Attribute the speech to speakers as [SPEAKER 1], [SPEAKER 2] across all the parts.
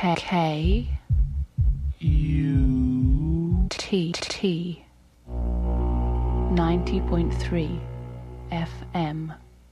[SPEAKER 1] K U T 90.3 FM.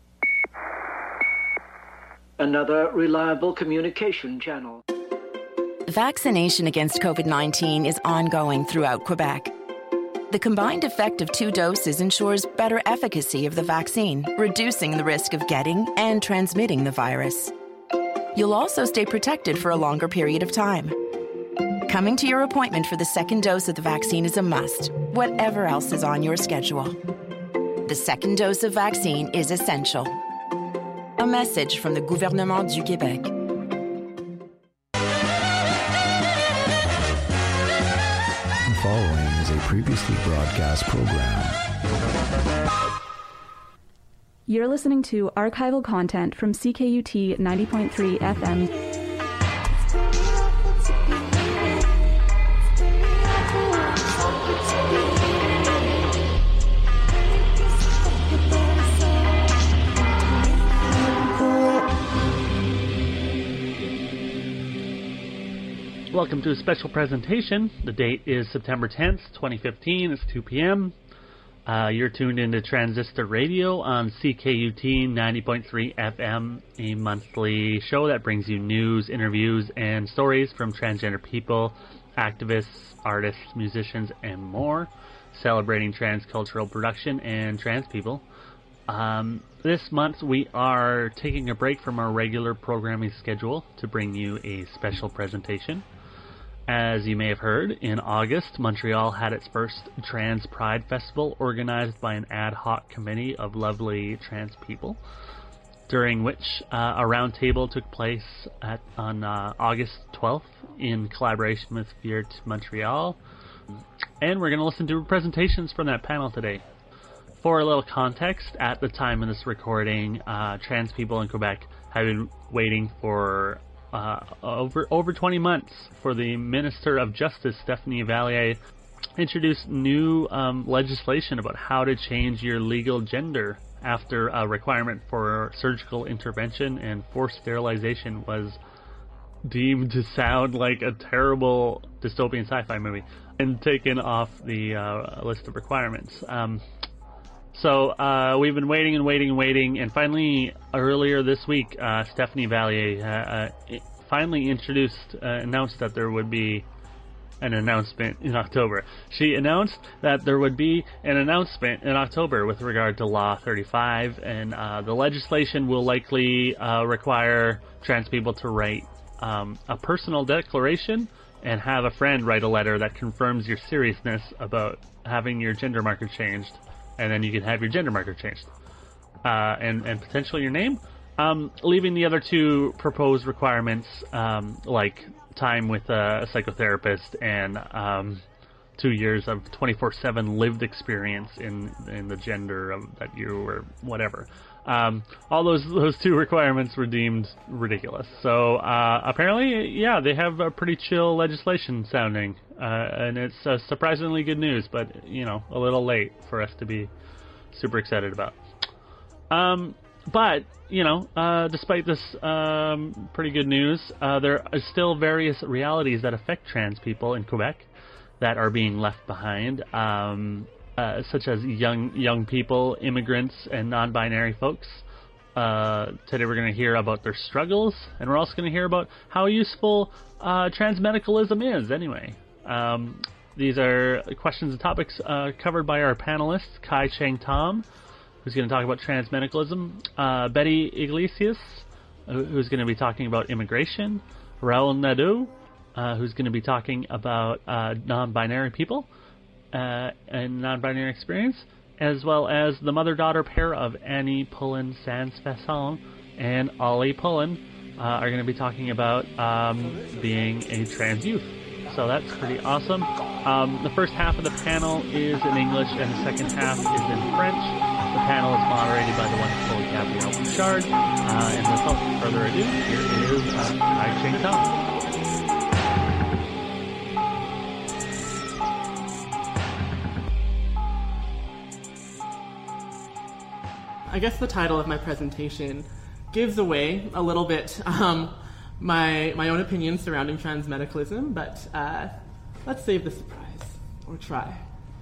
[SPEAKER 2] Another reliable communication channel.
[SPEAKER 3] Vaccination against COVID-19 is ongoing throughout Quebec. The combined effect of 2 doses ensures better efficacy of the vaccine, reducing the risk of getting and transmitting the virus. You'll also stay protected for a longer period of time. Coming to your appointment for the 2nd dose of the vaccine is a must, whatever else is on your schedule. The 2nd dose of vaccine is essential. A message from the Gouvernement du Québec.
[SPEAKER 4] The following is a previously broadcast program.
[SPEAKER 5] You're listening to archival content from CKUT 90.3 FM.
[SPEAKER 6] Welcome to a special presentation. The date is September 10th, 2015. It's 2 p.m. You're tuned into Transistor Radio on CKUT 90.3 FM, a monthly show that brings you news, interviews, and stories from transgender people, activists, artists, musicians, and more, celebrating transcultural production and trans people. This month we are taking a break from our regular programming schedule to bring you a special presentation. As you may have heard, in August, Montreal had its first Trans Pride Festival organized by an ad hoc committee of lovely trans people, during which a round table took place on August 12th in collaboration with Viert Montreal. And we're going to listen to presentations from that panel today. For a little context, at the time of this recording, trans people in Quebec have been waiting for over 20 months for the Minister of Justice, Stephanie Valliere, introduced new legislation about how to change your legal gender after a requirement for surgical intervention and forced sterilization was deemed to sound like a terrible dystopian sci-fi movie and taken off the list of requirements. So we've been waiting, and finally, earlier this week, Stephanie Valliere finally announced that there would be an announcement in October. She announced that there would be an announcement in October with regard to Law 35, and the legislation will likely require trans people to write a personal declaration and have a friend write a letter that confirms your seriousness about having your gender marker changed. And then you can have your gender marker changed. And potentially your name. Leaving the other 2 proposed requirements, like time with a psychotherapist and 2 years of 24/7 lived experience in the gender of that you were whatever. All those 2 requirements were deemed ridiculous. So apparently, yeah, they have a pretty chill legislation sounding, and it's surprisingly good news, but a little late for us to be super excited about. But despite this pretty good news, there are still various realities that affect trans people in Quebec that are being left behind. Such as young people, immigrants, and non-binary folks. Today we're going to hear about their struggles, and we're also going to hear about how useful transmedicalism is anyway. These are questions and topics covered by our panelists, Kai Cheng Tom, who's going to talk about transmedicalism, Betty Iglesias, who's going to be talking about immigration, Raoul Nadeau, who's going to be talking about non-binary people, and non-binary experience, as well as the mother-daughter pair of Annie Pullen-Sans-Fasson and Ollie Pullen are going to be talking about being a trans youth. So that's pretty awesome. The first half of the panel is in English, and the second half is in French. The panel is moderated by the wonderful Gabrielle Bouchard. And without further ado, here is Kai Cheng Tom.
[SPEAKER 7] I guess the title of my presentation gives away a little bit my own opinions surrounding transmedicalism, but let's save the surprise, or try.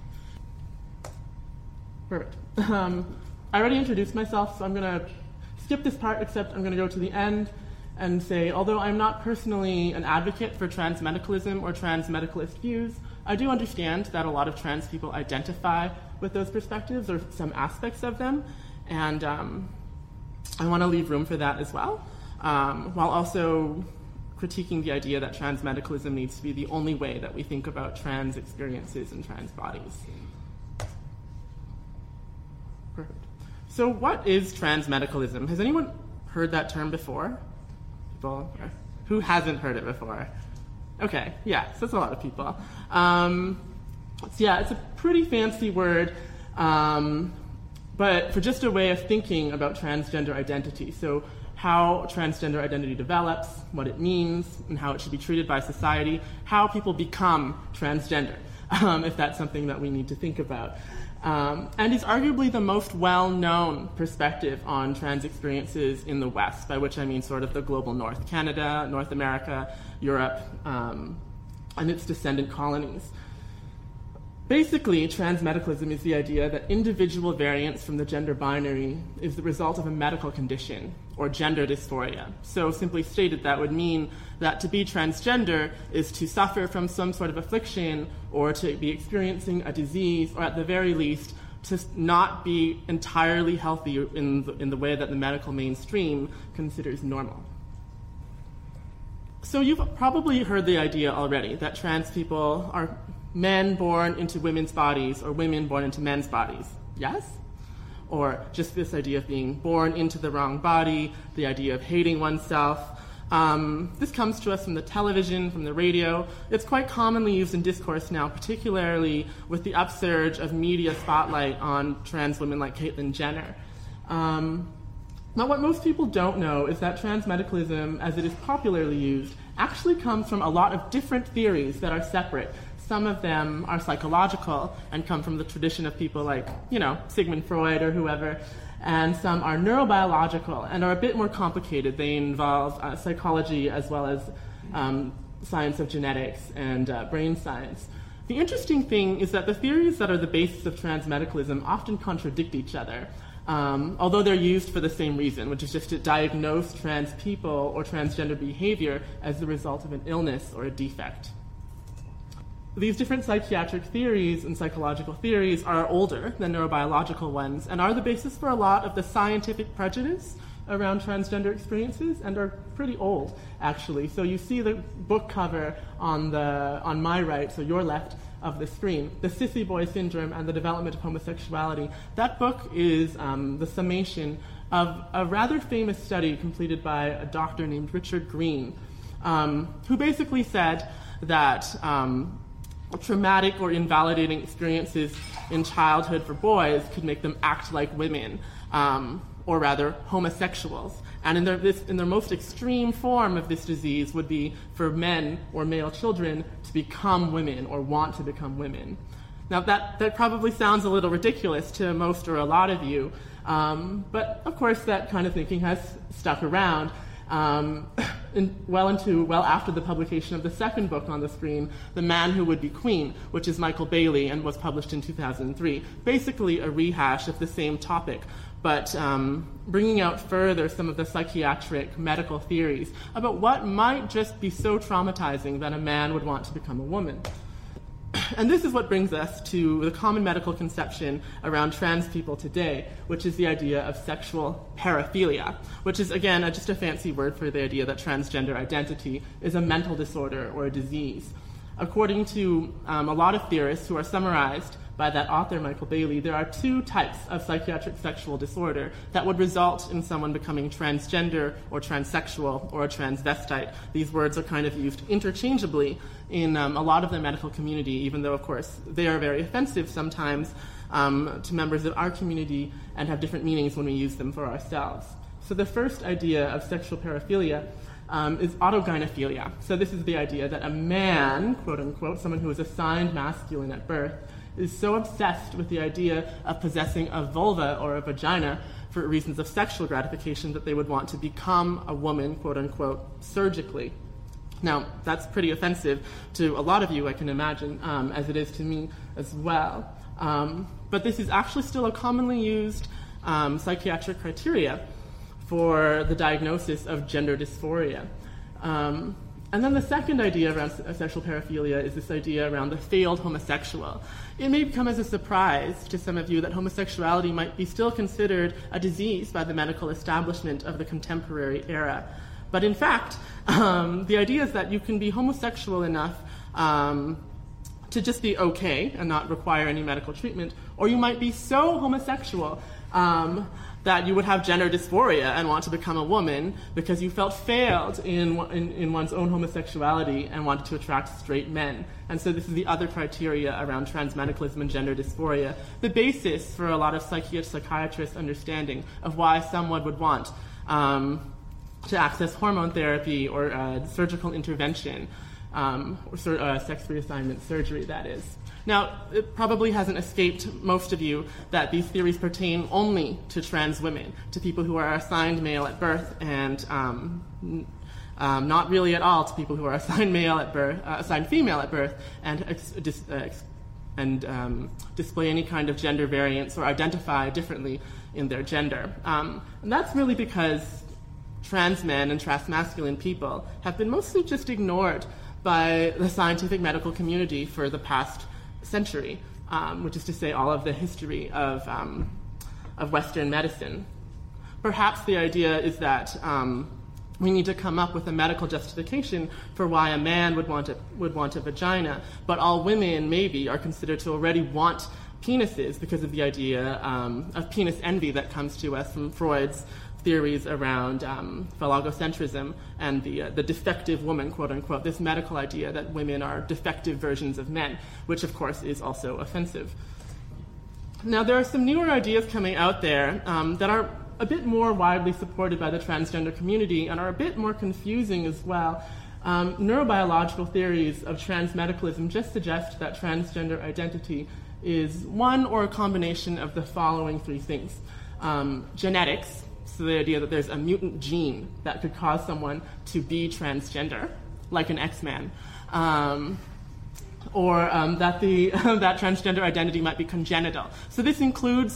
[SPEAKER 7] Perfect. I already introduced myself, so I'm going to skip this part, except I'm going to go to the end and say, although I'm not personally an advocate for transmedicalism or transmedicalist views, I do understand that a lot of trans people identify with those perspectives or some aspects of them, and I want to leave room for that as well, while also critiquing the idea that transmedicalism needs to be the only way that we think about trans experiences and trans bodies. Perfect. So what is transmedicalism? Has anyone heard that term before? People? Who hasn't heard it before? Okay, yeah, so that's a lot of people. It's a pretty fancy word, but for just a way of thinking about transgender identity. So how transgender identity develops, what it means, and how it should be treated by society, how people become transgender, if that's something that we need to think about. And is arguably the most well-known perspective on trans experiences in the West, by which I mean sort of the global North, Canada, North America, Europe, and its descendant colonies. Basically, transmedicalism is the idea that individual variance from the gender binary is the result of a medical condition, or gender dysphoria. So simply stated, that would mean that to be transgender is to suffer from some sort of affliction or to be experiencing a disease, or at the very least, to not be entirely healthy in the way that the medical mainstream considers normal. So you've probably heard the idea already that trans people are men born into women's bodies or women born into men's bodies. Yes? Or just this idea of being born into the wrong body, the idea of hating oneself. This comes to us from the television, from the radio. It's quite commonly used in discourse now, particularly with the upsurge of media spotlight on trans women like Caitlyn Jenner. Now, what most people don't know is that transmedicalism, as it is popularly used, actually comes from a lot of different theories that are separate. Some of them are psychological and come from the tradition of people like, Sigmund Freud or whoever, and some are neurobiological and are a bit more complicated. They involve psychology as well as science of genetics and brain science. The interesting thing is that the theories that are the basis of transmedicalism often contradict each other, although they're used for the same reason, which is just to diagnose trans people or transgender behavior as the result of an illness or a defect. These different psychiatric theories and psychological theories are older than neurobiological ones and are the basis for a lot of the scientific prejudice around transgender experiences, and are pretty old, actually. So you see the book cover on my right, so your left of the screen, The Sissy Boy Syndrome and the Development of Homosexuality. That book is the summation of a rather famous study completed by a doctor named Richard Green, who basically said that traumatic or invalidating experiences in childhood for boys could make them act like women, or rather homosexuals. And in their most extreme form of this disease would be for men or male children to become women or want to become women. Now that probably sounds a little ridiculous to most or a lot of you, but of course that kind of thinking has stuck around. Well after the publication of the second book on the screen, The Man Who Would Be Queen, which is Michael Bailey and was published in 2003. Basically a rehash of the same topic, but bringing out further some of the psychiatric medical theories about what might just be so traumatizing that a man would want to become a woman. And this is what brings us to the common medical conception around trans people today, which is the idea of sexual paraphilia, which is, again, just a fancy word for the idea that transgender identity is a mental disorder or a disease. According to a lot of theorists who are summarized by that author, Michael Bailey, there are two types of psychiatric sexual disorder that would result in someone becoming transgender or transsexual or a transvestite. These words are kind of used interchangeably in a lot of the medical community, even though, of course, they are very offensive sometimes to members of our community and have different meanings when we use them for ourselves. So the first idea of sexual paraphilia is autogynephilia. So this is the idea that a man, quote unquote, someone who is assigned masculine at birth, is so obsessed with the idea of possessing a vulva or a vagina for reasons of sexual gratification, that they would want to become a woman, quote unquote, surgically. Now, that's pretty offensive to a lot of you, I can imagine, as it is to me as well. But this is actually still a commonly used psychiatric criteria for the diagnosis of gender dysphoria. And then the second idea around sexual paraphilia is this idea around the failed homosexual. It may come as a surprise to some of you that homosexuality might be still considered a disease by the medical establishment of the contemporary era. But in fact, the idea is that you can be homosexual enough to just be okay and not require any medical treatment, or you might be so homosexual that you would have gender dysphoria and want to become a woman because you felt failed in one's own homosexuality and wanted to attract straight men. And so this is the other criteria around transmedicalism and gender dysphoria, the basis for a lot of psychiatrists' understanding of why someone would want to access hormone therapy or surgical intervention, or sex reassignment surgery, that is. Now, it probably hasn't escaped most of you that these theories pertain only to trans women, to people who are assigned male at birth, and not really at all to people who are assigned male at birth, assigned female at birth, and display any kind of gender variance or identify differently in their gender. And that's really because trans men and transmasculine people have been mostly just ignored by the scientific medical community for the past century, which is to say all of the history of Western medicine. Perhaps the idea is that we need to come up with a medical justification for why a man would want a vagina, but all women maybe are considered to already want penises because of the idea of penis envy that comes to us from Freud's theories around phallogocentrism and the defective woman, quote unquote, this medical idea that women are defective versions of men, which of course is also offensive. Now, there are some newer ideas coming out there that are a bit more widely supported by the transgender community and are a bit more confusing as well. Neurobiological theories of transmedicalism just suggest that transgender identity is one or a combination of the following three things. Genetics, so the idea that there's a mutant gene that could cause someone to be transgender, like an X-Man, or that that transgender identity might be congenital. So this includes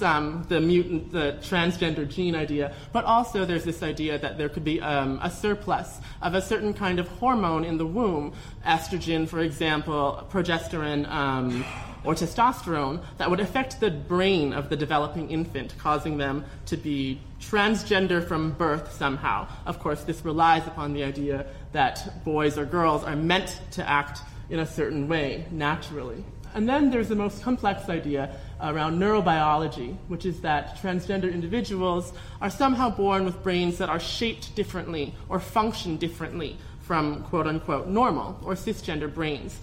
[SPEAKER 7] the transgender gene idea, but also there's this idea that there could be a surplus of a certain kind of hormone in the womb, estrogen, for example, progesterone, or testosterone, that would affect the brain of the developing infant, causing them to be transgender from birth somehow. Of course, this relies upon the idea that boys or girls are meant to act in a certain way, naturally. And then there's the most complex idea around neurobiology, which is that transgender individuals are somehow born with brains that are shaped differently or function differently from quote-unquote normal or cisgender brains.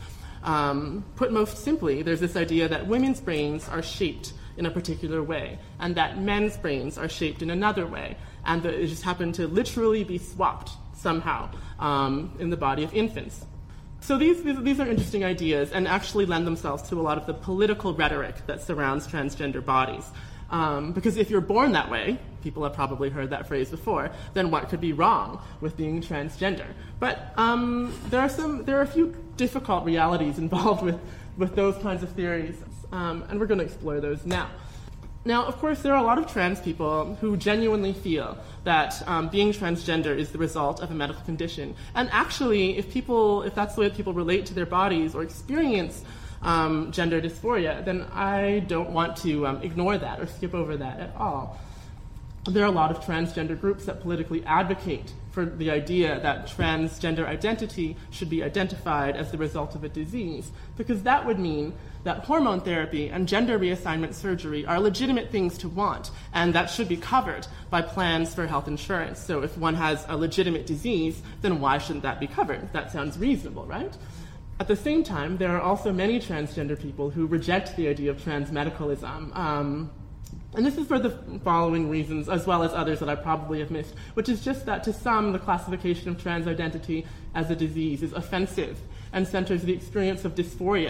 [SPEAKER 7] Put most simply, there's this idea that women's brains are shaped in a particular way, and that men's brains are shaped in another way, and that it just happened to literally be swapped somehow in the body of infants. So these are interesting ideas and actually lend themselves to a lot of the political rhetoric that surrounds transgender bodies. Because if you're born that way, people have probably heard that phrase before, then what could be wrong with being transgender? But there are a few difficult realities involved with those kinds of theories, and we're going to explore those now. Now, of course, there are a lot of trans people who genuinely feel that being transgender is the result of a medical condition. And actually, if that's the way people relate to their bodies or experience gender dysphoria, then I don't want to ignore that or skip over that at all. There are a lot of transgender groups that politically advocate for the idea that transgender identity should be identified as the result of a disease, because that would mean that hormone therapy and gender reassignment surgery are legitimate things to want, and that should be covered by plans for health insurance. So if one has a legitimate disease, then why shouldn't that be covered? That sounds reasonable, right? At the same time, there are also many transgender people who reject the idea of transmedicalism. And this is for the following reasons, as well as others that I probably have missed, which is just that to some, the classification of trans identity as a disease is offensive and centers the experience of dysphoria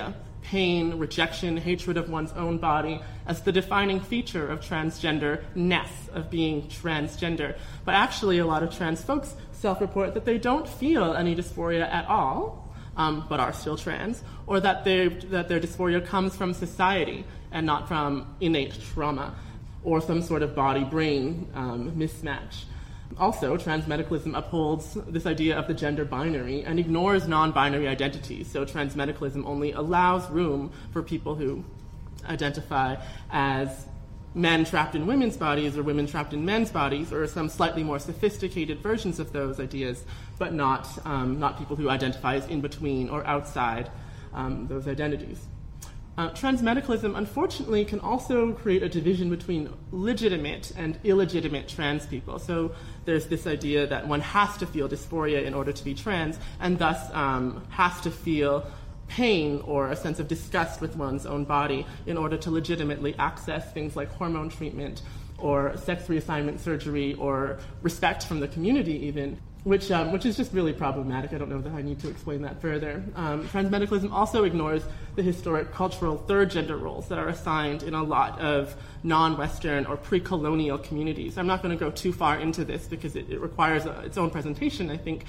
[SPEAKER 7] pain, rejection, hatred of one's own body as the defining feature of transgender-ness, of being transgender. But actually, a lot of trans folks self-report that they don't feel any dysphoria at all, but are still trans, or that their dysphoria comes from society and not from innate trauma or some sort of body-brain mismatch. Also, transmedicalism upholds this idea of the gender binary and ignores non-binary identities. So transmedicalism only allows room for people who identify as men trapped in women's bodies or women trapped in men's bodies, or some slightly more sophisticated versions of those ideas, but not people who identify as in between or outside those identities. Transmedicalism, unfortunately, can also create a division between legitimate and illegitimate trans people. So there's this idea that one has to feel dysphoria in order to be trans, and thus has to feel pain or a sense of disgust with one's own body in order to legitimately access things like hormone treatment or sex reassignment surgery or respect from the community even, which is just really problematic. I don't know that I need to explain that further. Transmedicalism also ignores the historic cultural third gender roles that are assigned in a lot of non-Western or pre-colonial communities. I'm not going to go too far into this because it requires its own presentation, I think.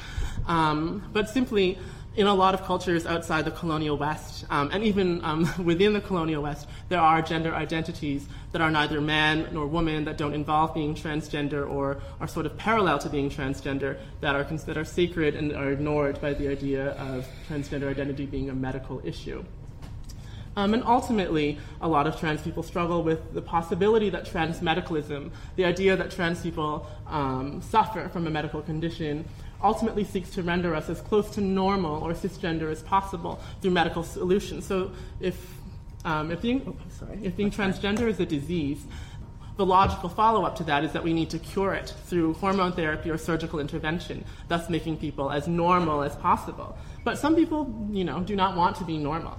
[SPEAKER 7] But simply, in a lot of cultures outside the colonial West, and even within the colonial West, there are gender identities that are neither man nor woman, that don't involve being transgender or are sort of parallel to being transgender, that are sacred and are ignored by the idea of transgender identity being a medical issue. And ultimately, a lot of trans people struggle with the possibility that transmedicalism, the idea that trans people suffer from a medical condition, ultimately seeks to render us as close to normal or cisgender as possible through medical solutions. So if being transgender is a disease, the logical follow-up to that is that we need to cure it through hormone therapy or surgical intervention, thus making people as normal as possible. But some people, do not want to be normal.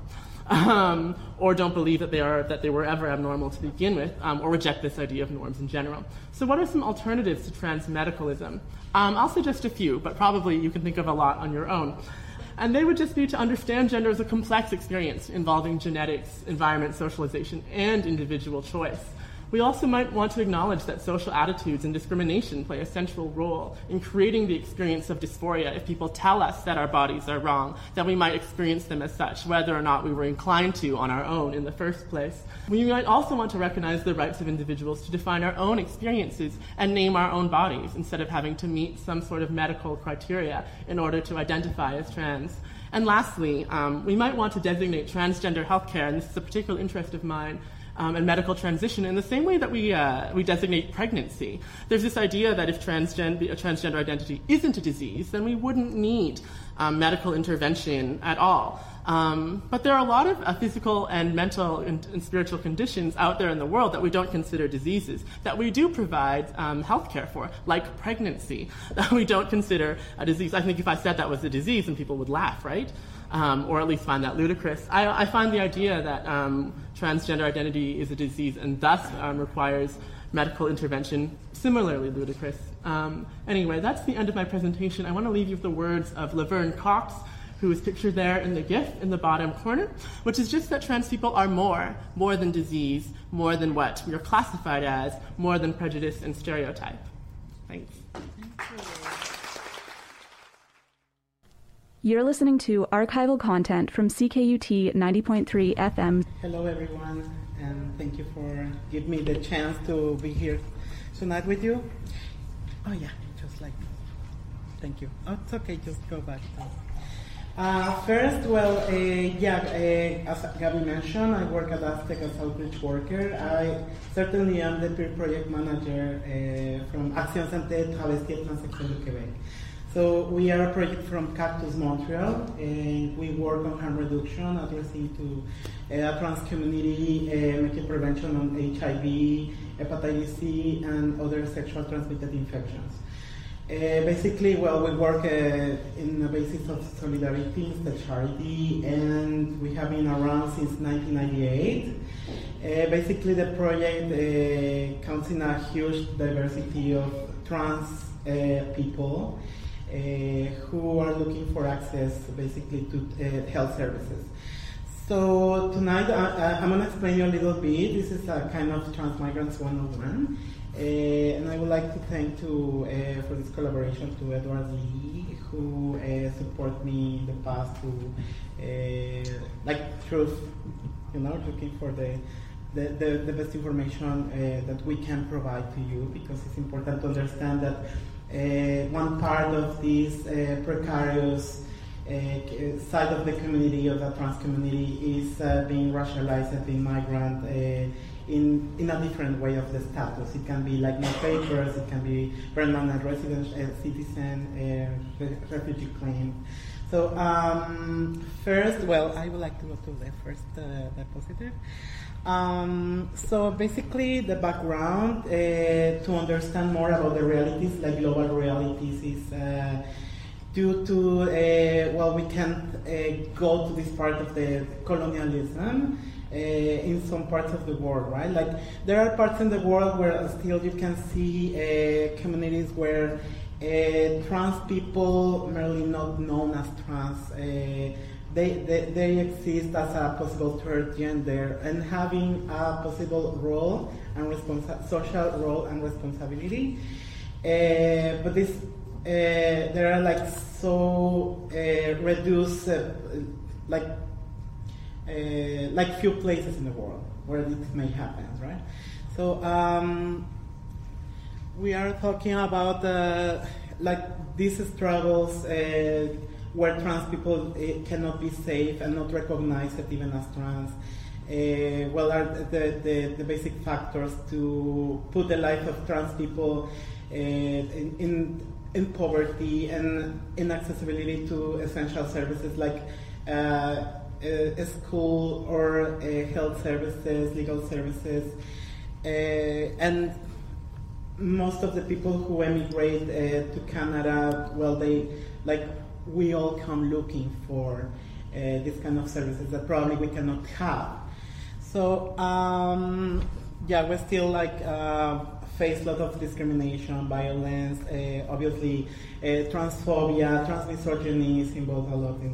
[SPEAKER 7] Or don't believe that they were ever abnormal to begin with, or reject this idea of norms in general. So what are some alternatives to transmedicalism? I'll suggest a few, but probably you can think of a lot on your own. And they would just be to understand gender as a complex experience involving genetics, environment, socialization, and individual choice. We also might want to acknowledge that social attitudes and discrimination play a central role in creating the experience of dysphoria. If people tell us that our bodies are wrong, that we might experience them as such, whether or not we were inclined to on our own in the first place. We might also want to recognize the rights of individuals to define our own experiences and name our own bodies, instead of having to meet some sort of medical criteria in order to identify as trans. And lastly, we might want to designate transgender healthcare, and this is a particular interest of mine, and medical transition in the same way that we designate pregnancy. There's this idea that if a transgender identity isn't a disease, then we wouldn't need medical intervention at all. But there are a lot of physical and mental and spiritual conditions out there in the world that we don't consider diseases, that we do provide health care for, like pregnancy, that we don't consider a disease. I think if I said that was a disease, then people would laugh, right? Or at least find that ludicrous. I find the idea that transgender identity is a disease and thus requires medical intervention similarly ludicrous. Anyway, that's the end of my presentation. I want to leave you with the words of Laverne Cox, who is pictured there in the GIF in the bottom corner, which is just that trans people are more than disease, more than what we are classified as, more than prejudice and stereotype. Thanks.
[SPEAKER 5] You're listening to archival content from CKUT 90.3 FM.
[SPEAKER 8] Hello, everyone, and thank you for giving me the chance to be here tonight with you. Oh, yeah, just like this. Thank you. Oh, it's okay, just go back. First, as Gabby mentioned, I work at Aztec as outreach worker. I certainly am the peer project manager from Action Santé Travesti et Transsexuelle du Québec. So we are a project from Cactus Montreal, and we work on harm reduction, addressing to trans community, making prevention on HIV, hepatitis C, and other sexual transmitted infections. We work in the basis of solidarity instead of charity, and we have been around since 1998. The project counts in a huge diversity of trans people who are looking for access, to health services. So tonight I'm going to explain you a little bit. This is a kind of Transmigrants 101. And I would like to thank for this collaboration to Edward Lee, who supported me in the past to, truth, looking for the best information that we can provide to you, because it's important to understand that one part of this precarious side of the community, of the trans community, is being racialized and being migrant in a different way of the status. It can be like no papers, it can be permanent resident, citizen, refugee claim. So first, I would like to go to the first diapositive. So basically the background to understand more about the realities, like global realities, is due to, we can't go to this part of the colonialism in some parts of the world, right? Like there are parts in the world where still you can see communities where trans people, merely not known as trans, they exist as a possible third gender and having a possible role and social role and responsibility. But this there are like so reduced, like few places in the world where this may happen, right? So we are talking about these struggles where trans people cannot be safe and not recognized even as trans. Are the basic factors to put the life of trans people in poverty and inaccessibility to essential services like school or health services, legal services, and most of the people who emigrate to Canada, we all come looking for this kind of services that probably we cannot have. So we still face a lot of discrimination, violence, obviously transphobia, transmisogyny is involved a lot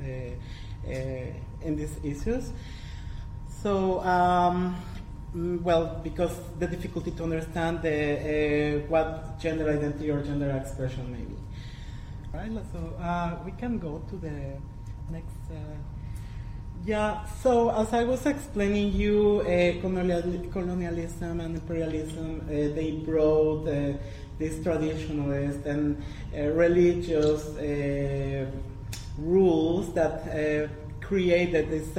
[SPEAKER 8] in these issues. So because the difficulty to understand what gender identity or gender expression may be. Right, so we can go to the next. So as I was explaining you, colonialism and imperialism, they brought these traditionalist and religious rules that created this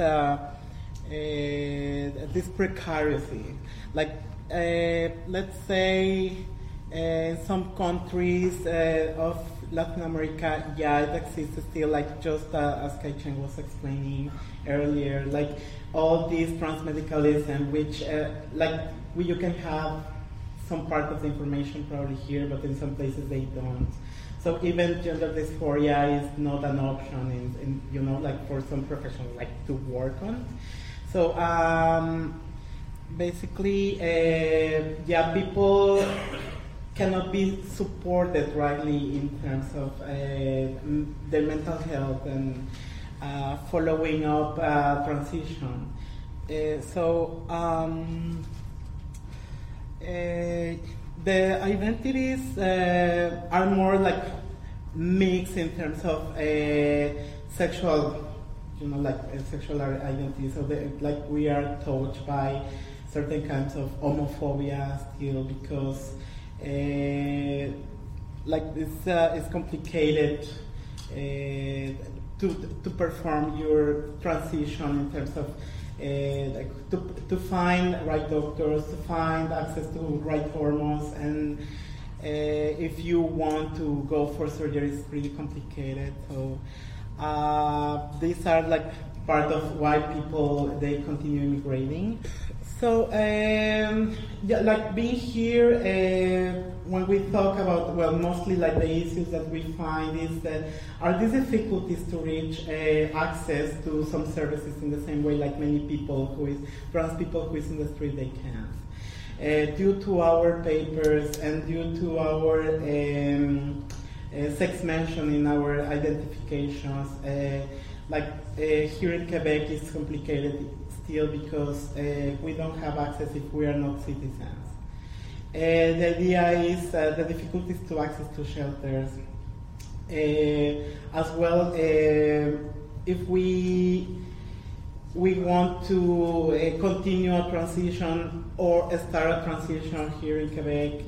[SPEAKER 8] precarity. Like, let's say, in some countries of Latin America, it exists still, like just as Kai Chen was explaining earlier, like all this transmedicalism, which you can have some part of the information probably here, but in some places they don't. So even gender dysphoria is not an option in for some professionals to work on. So basically, people cannot be supported rightly in terms of their mental health and following up transition. The identities are more mixed in terms of sexual, sexual identity. So we are touched by certain kinds of homophobia still because it's complicated to perform your transition in terms of to find right doctors, to find access to right hormones, and if you want to go for surgery, it's pretty complicated. So these are part of why people they continue immigrating. So being here, when we talk about mostly the issues that we find is that are these difficulties to reach access to some services in the same way many people trans people who is in the street they can't. Due to our papers and due to our sex mention in our identifications, here in Quebec it's complicated still because we don't have access if we are not citizens. The idea is the difficulties to access to shelters. As well, if we want to continue a transition or start a transition here in Quebec,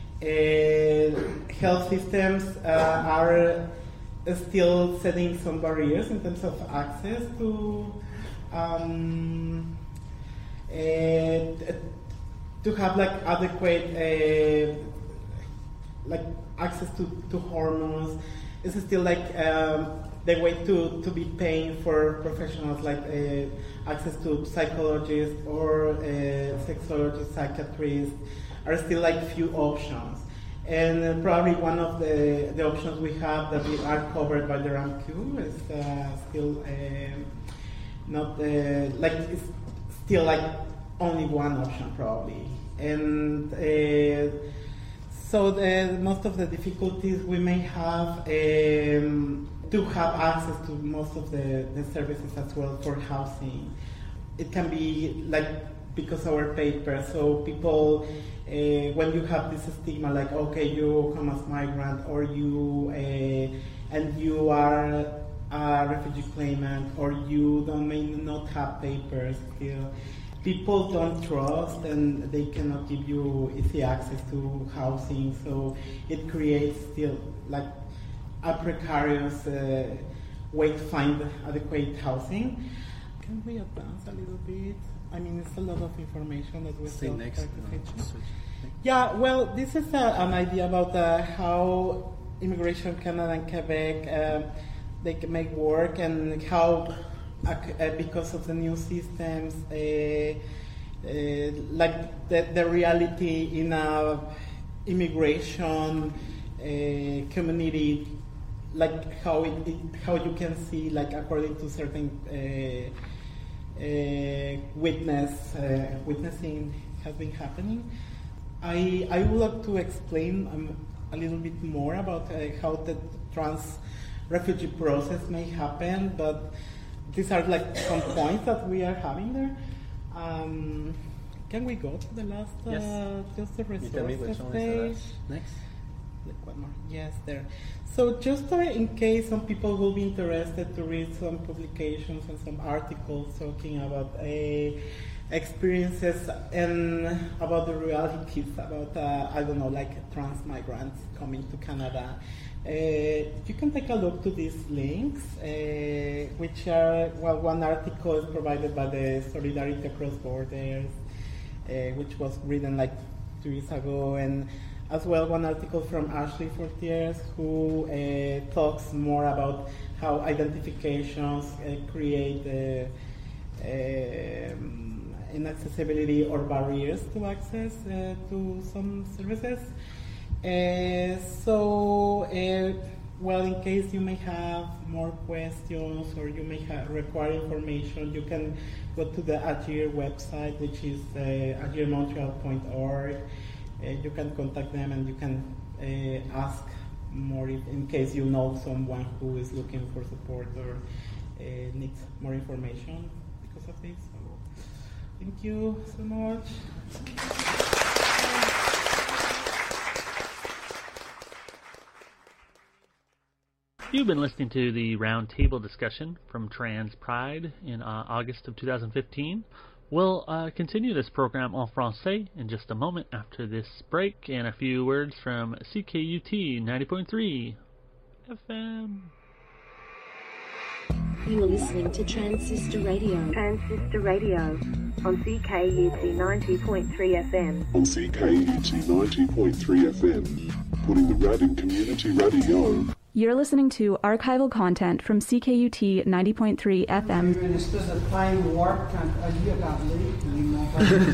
[SPEAKER 8] health systems are still setting some barriers in terms of access to have adequate access to hormones. It's still the way to be paying for professionals access to psychologists or sexologists, psychiatrists are still few options. And probably one of the options we have that are covered by the RAMQ is still not it's still only one option probably. And so most of the difficulties we may have to have access to most of the services as well for housing. It can be because our paper, so people, when you have this stigma okay, you come as migrant or you and you are a refugee claimant or you may not have papers still, people don't trust and they cannot give you easy access to housing, so it creates still a precarious way to find adequate housing. Can we advance a little bit? I mean, it's a lot of information that we still
[SPEAKER 9] next.
[SPEAKER 8] Yeah, well, this is an idea about how Immigration Canada and Quebec they can make work and how because of the new systems, the reality in a immigration community, how you can see according to certain witnessing has been happening. I would like to explain a little bit more about how the trans refugee process may happen, but these are some points that we are having there. Can we go to the last, just the resources page?
[SPEAKER 9] Next.
[SPEAKER 8] One more. Yes, there. So just in case some people will be interested to read some publications and some articles talking about experiences and about the realities about, trans migrants coming to Canada. You can take a look to these links, which are, one article is provided by the Solidarity Across Borders, which was written 2 years ago, and as well one article from Ashley Fortiers, who talks more about how identifications create inaccessibility or barriers to access to some services. In case you may have more questions or you may require information, you can go to the AGIR website, which is agirmontreal.org. You can contact them and you can ask more in case you know someone who is looking for support or needs more information because of this. So, thank you so much.
[SPEAKER 6] You've been listening to the roundtable discussion from Trans Pride in August of 2015. We'll continue this program en français in just a moment after this break and a few words from CKUT 90.3 FM.
[SPEAKER 10] You are listening to Transistor Radio. Transistor Radio on CKUT 90.3 FM.
[SPEAKER 11] On CKUT 90.3 FM, putting the rad in community radio.
[SPEAKER 5] You're listening to archival content from CKUT 90.3 FM.
[SPEAKER 12] Une espèce de time warp quand Ali a parlé, ils m'ont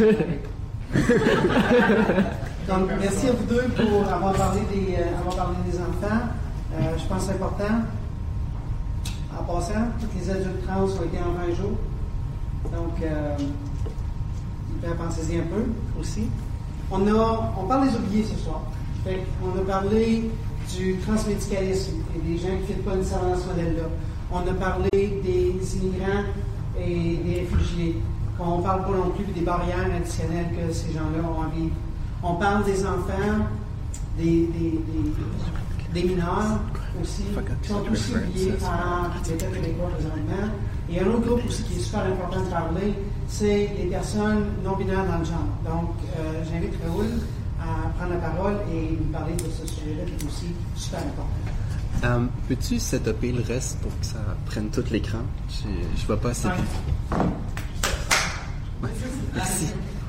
[SPEAKER 12] pas. Donc, merci à vous deux pour avoir parlé des enfants. Je pense que c'est important. En passant, toutes les adultes trans ont été en 20 jours. Donc, pensez-y un peu aussi. On parle des oubliés ce soir. On a parlé du transmédicalisme et des gens qui ne font pas nécessairement ce modèle-là. On a parlé des immigrants et des réfugiés. On ne parle pas non plus des barrières additionnelles que ces gens-là ont à vivre. On parle des enfants, des mineurs aussi, qui sont aussi liés à l'État québécois présentement. Et un autre groupe aussi qui est super important de parler, c'est les personnes non-binaires dans le genre. Donc, j'invite Raoul à prendre la parole et nous parler de ce sujet-là qui est aussi super important.
[SPEAKER 9] Peux-tu setuper le reste pour que ça prenne tout l'écran? Je vois pas assez bien. Ouais. Merci.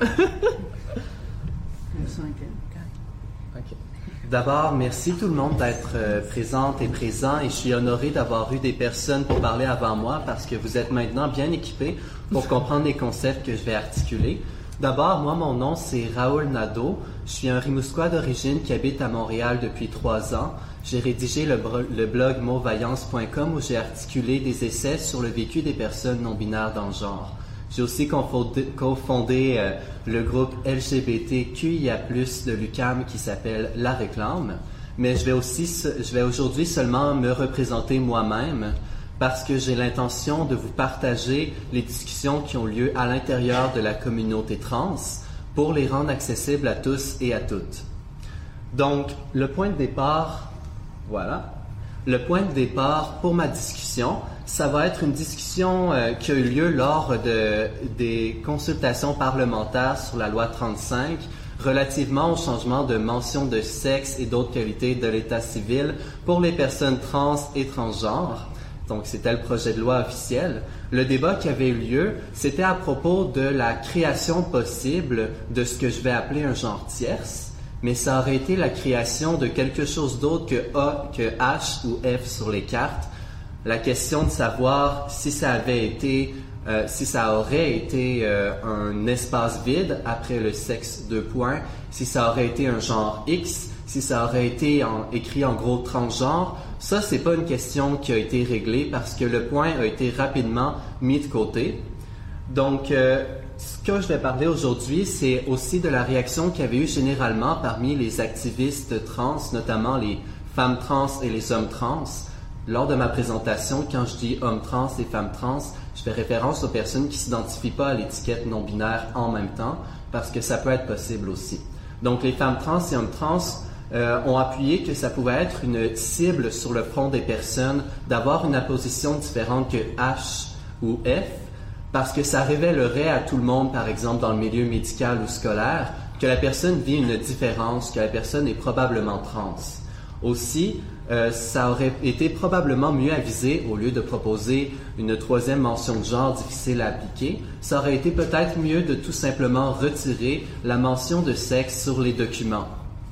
[SPEAKER 9] Okay. D'abord, merci tout le monde d'être présente et présent et je suis honoré d'avoir eu des personnes pour parler avant moi parce que vous êtes maintenant bien équipés pour comprendre les concepts que je vais articuler. D'abord, moi, mon nom, c'est Raoul Nadeau. Je suis un Rimouskois d'origine qui habite à Montréal depuis 3 ans. J'ai rédigé le blog motvaillance.com où j'ai articulé des essais sur le vécu des personnes non-binaires dans le genre. J'ai aussi cofondé le groupe LGBTQIA+, de l'UQAM qui s'appelle La Réclame. Mais je vais aujourd'hui seulement me représenter moi-même parce que j'ai l'intention de vous partager les discussions qui ont lieu à l'intérieur de la communauté trans pour les rendre accessibles à tous et à toutes. Donc, le point de départ pour ma discussion, ça va être une discussion qui a eu lieu lors des consultations parlementaires sur la loi 35 relativement au changement de mention de sexe et d'autres qualités de l'état civil pour les personnes trans et transgenres. Donc, c'était le projet de loi officiel. Le débat qui avait eu lieu, c'était à propos de la création possible de ce que je vais appeler un genre tierce, mais ça aurait été la création de quelque chose d'autre que A, que H ou F sur les cartes. La question de savoir si ça aurait été un espace vide après le sexe 2 points, si ça aurait été un genre X, si ça aurait été écrit en gros transgenre, ça c'est pas une question qui a été réglée parce que le point a été rapidement mis de côté. Donc, ce que je vais parler aujourd'hui, c'est aussi de la réaction qu'il y avait eu généralement parmi les activistes trans, notamment les femmes trans et les hommes trans. Lors de ma présentation, quand je dis hommes trans et femmes trans, je fais référence aux personnes qui ne s'identifient pas à l'étiquette non-binaire en même temps, parce que ça peut être possible aussi. Donc, les femmes trans et hommes trans ont appuyé que ça pouvait être une cible sur le front des personnes d'avoir une apposition différente que H ou F, parce que ça révélerait à tout le monde, par exemple dans le milieu médical ou scolaire, que la personne vit une différence, que la personne est probablement trans. Aussi, ça aurait été probablement mieux avisé, au lieu de proposer une 3e mention de genre difficile à appliquer, ça aurait été peut-être mieux de tout simplement retirer la mention de sexe sur les documents.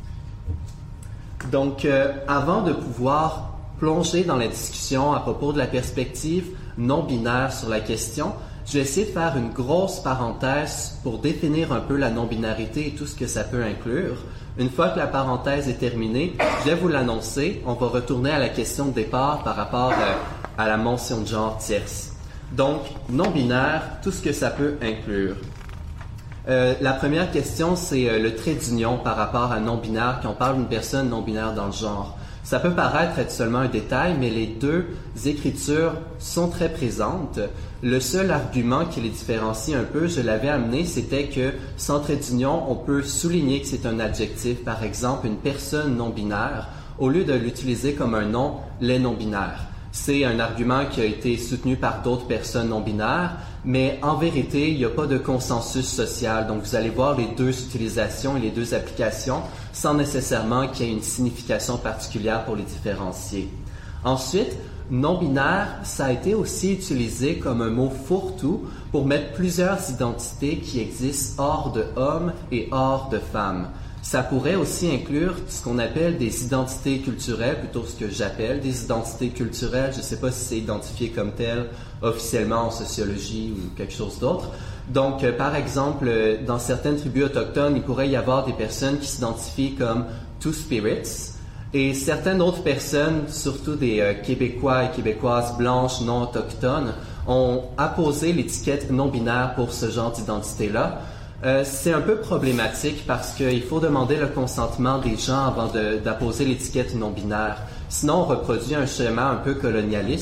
[SPEAKER 9] Donc, avant de pouvoir plonger dans la discussion à propos de la perspective non-binaire sur la question, je vais essayer de faire une grosse parenthèse pour définir un peu la non-binarité et tout ce que ça peut inclure. Une fois que la parenthèse est terminée, je vais vous l'annoncer, on va retourner à la question de départ par rapport à la mention de genre tierce. Donc, non-binaire, tout ce que ça peut inclure. La première question, c'est le trait d'union par rapport à non-binaire, quand on parle d'une personne non-binaire dans le genre. Ça peut paraître être seulement un détail, mais les deux écritures sont très présentes. Le seul argument qui les différencie un peu, je l'avais amené, c'était que sans trait d'union, on peut souligner que c'est un adjectif, par exemple une personne non-binaire, au lieu de l'utiliser comme un nom, les non-binaires. C'est un argument qui a été soutenu par d'autres personnes non-binaires, mais en vérité, il n'y a pas de consensus social. Donc, vous allez voir les deux utilisations et les deux applications sans nécessairement qu'il y ait une signification particulière pour les différencier. Ensuite, non-binaire, ça a été aussi utilisé comme un mot fourre-tout pour mettre plusieurs identités qui existent hors de hommes et hors de femmes. Ça pourrait aussi inclure ce qu'on appelle des identités culturelles, plutôt ce que j'appelle des identités culturelles. Je ne sais pas si c'est identifié comme tel officiellement en sociologie ou quelque chose d'autre. Donc, par exemple, dans certaines tribus autochtones, il pourrait y avoir des personnes qui s'identifient comme Two Spirits et certaines autres personnes, surtout des Québécois et Québécoises blanches non autochtones, ont apposé l'étiquette non-binaire pour ce genre d'identité-là. C'est un peu problématique parce qu'il faut demander le consentement des gens avant d'apposer l'étiquette non-binaire. Sinon, on reproduit un schéma un peu colonialiste.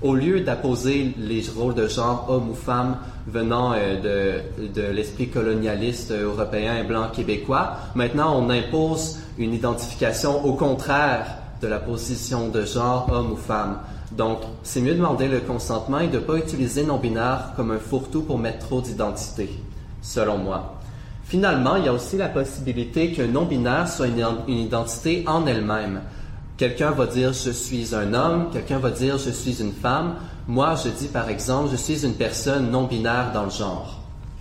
[SPEAKER 9] Au lieu d'apposer les rôles de genre homme ou femme venant de l'esprit colonialiste européen et blanc québécois, maintenant on impose une identification au contraire de la position de genre homme ou femme. Donc, c'est mieux de demander le consentement et de ne pas utiliser non-binaire comme un fourre-tout pour mettre trop d'identité, selon moi. Finalement, il y a aussi la possibilité qu'un non-binaire soit une identité en elle-même. Quelqu'un va dire « je suis un homme », quelqu'un va dire « je suis une femme ». Moi, je dis par exemple « je suis une personne non-binaire dans le genre ».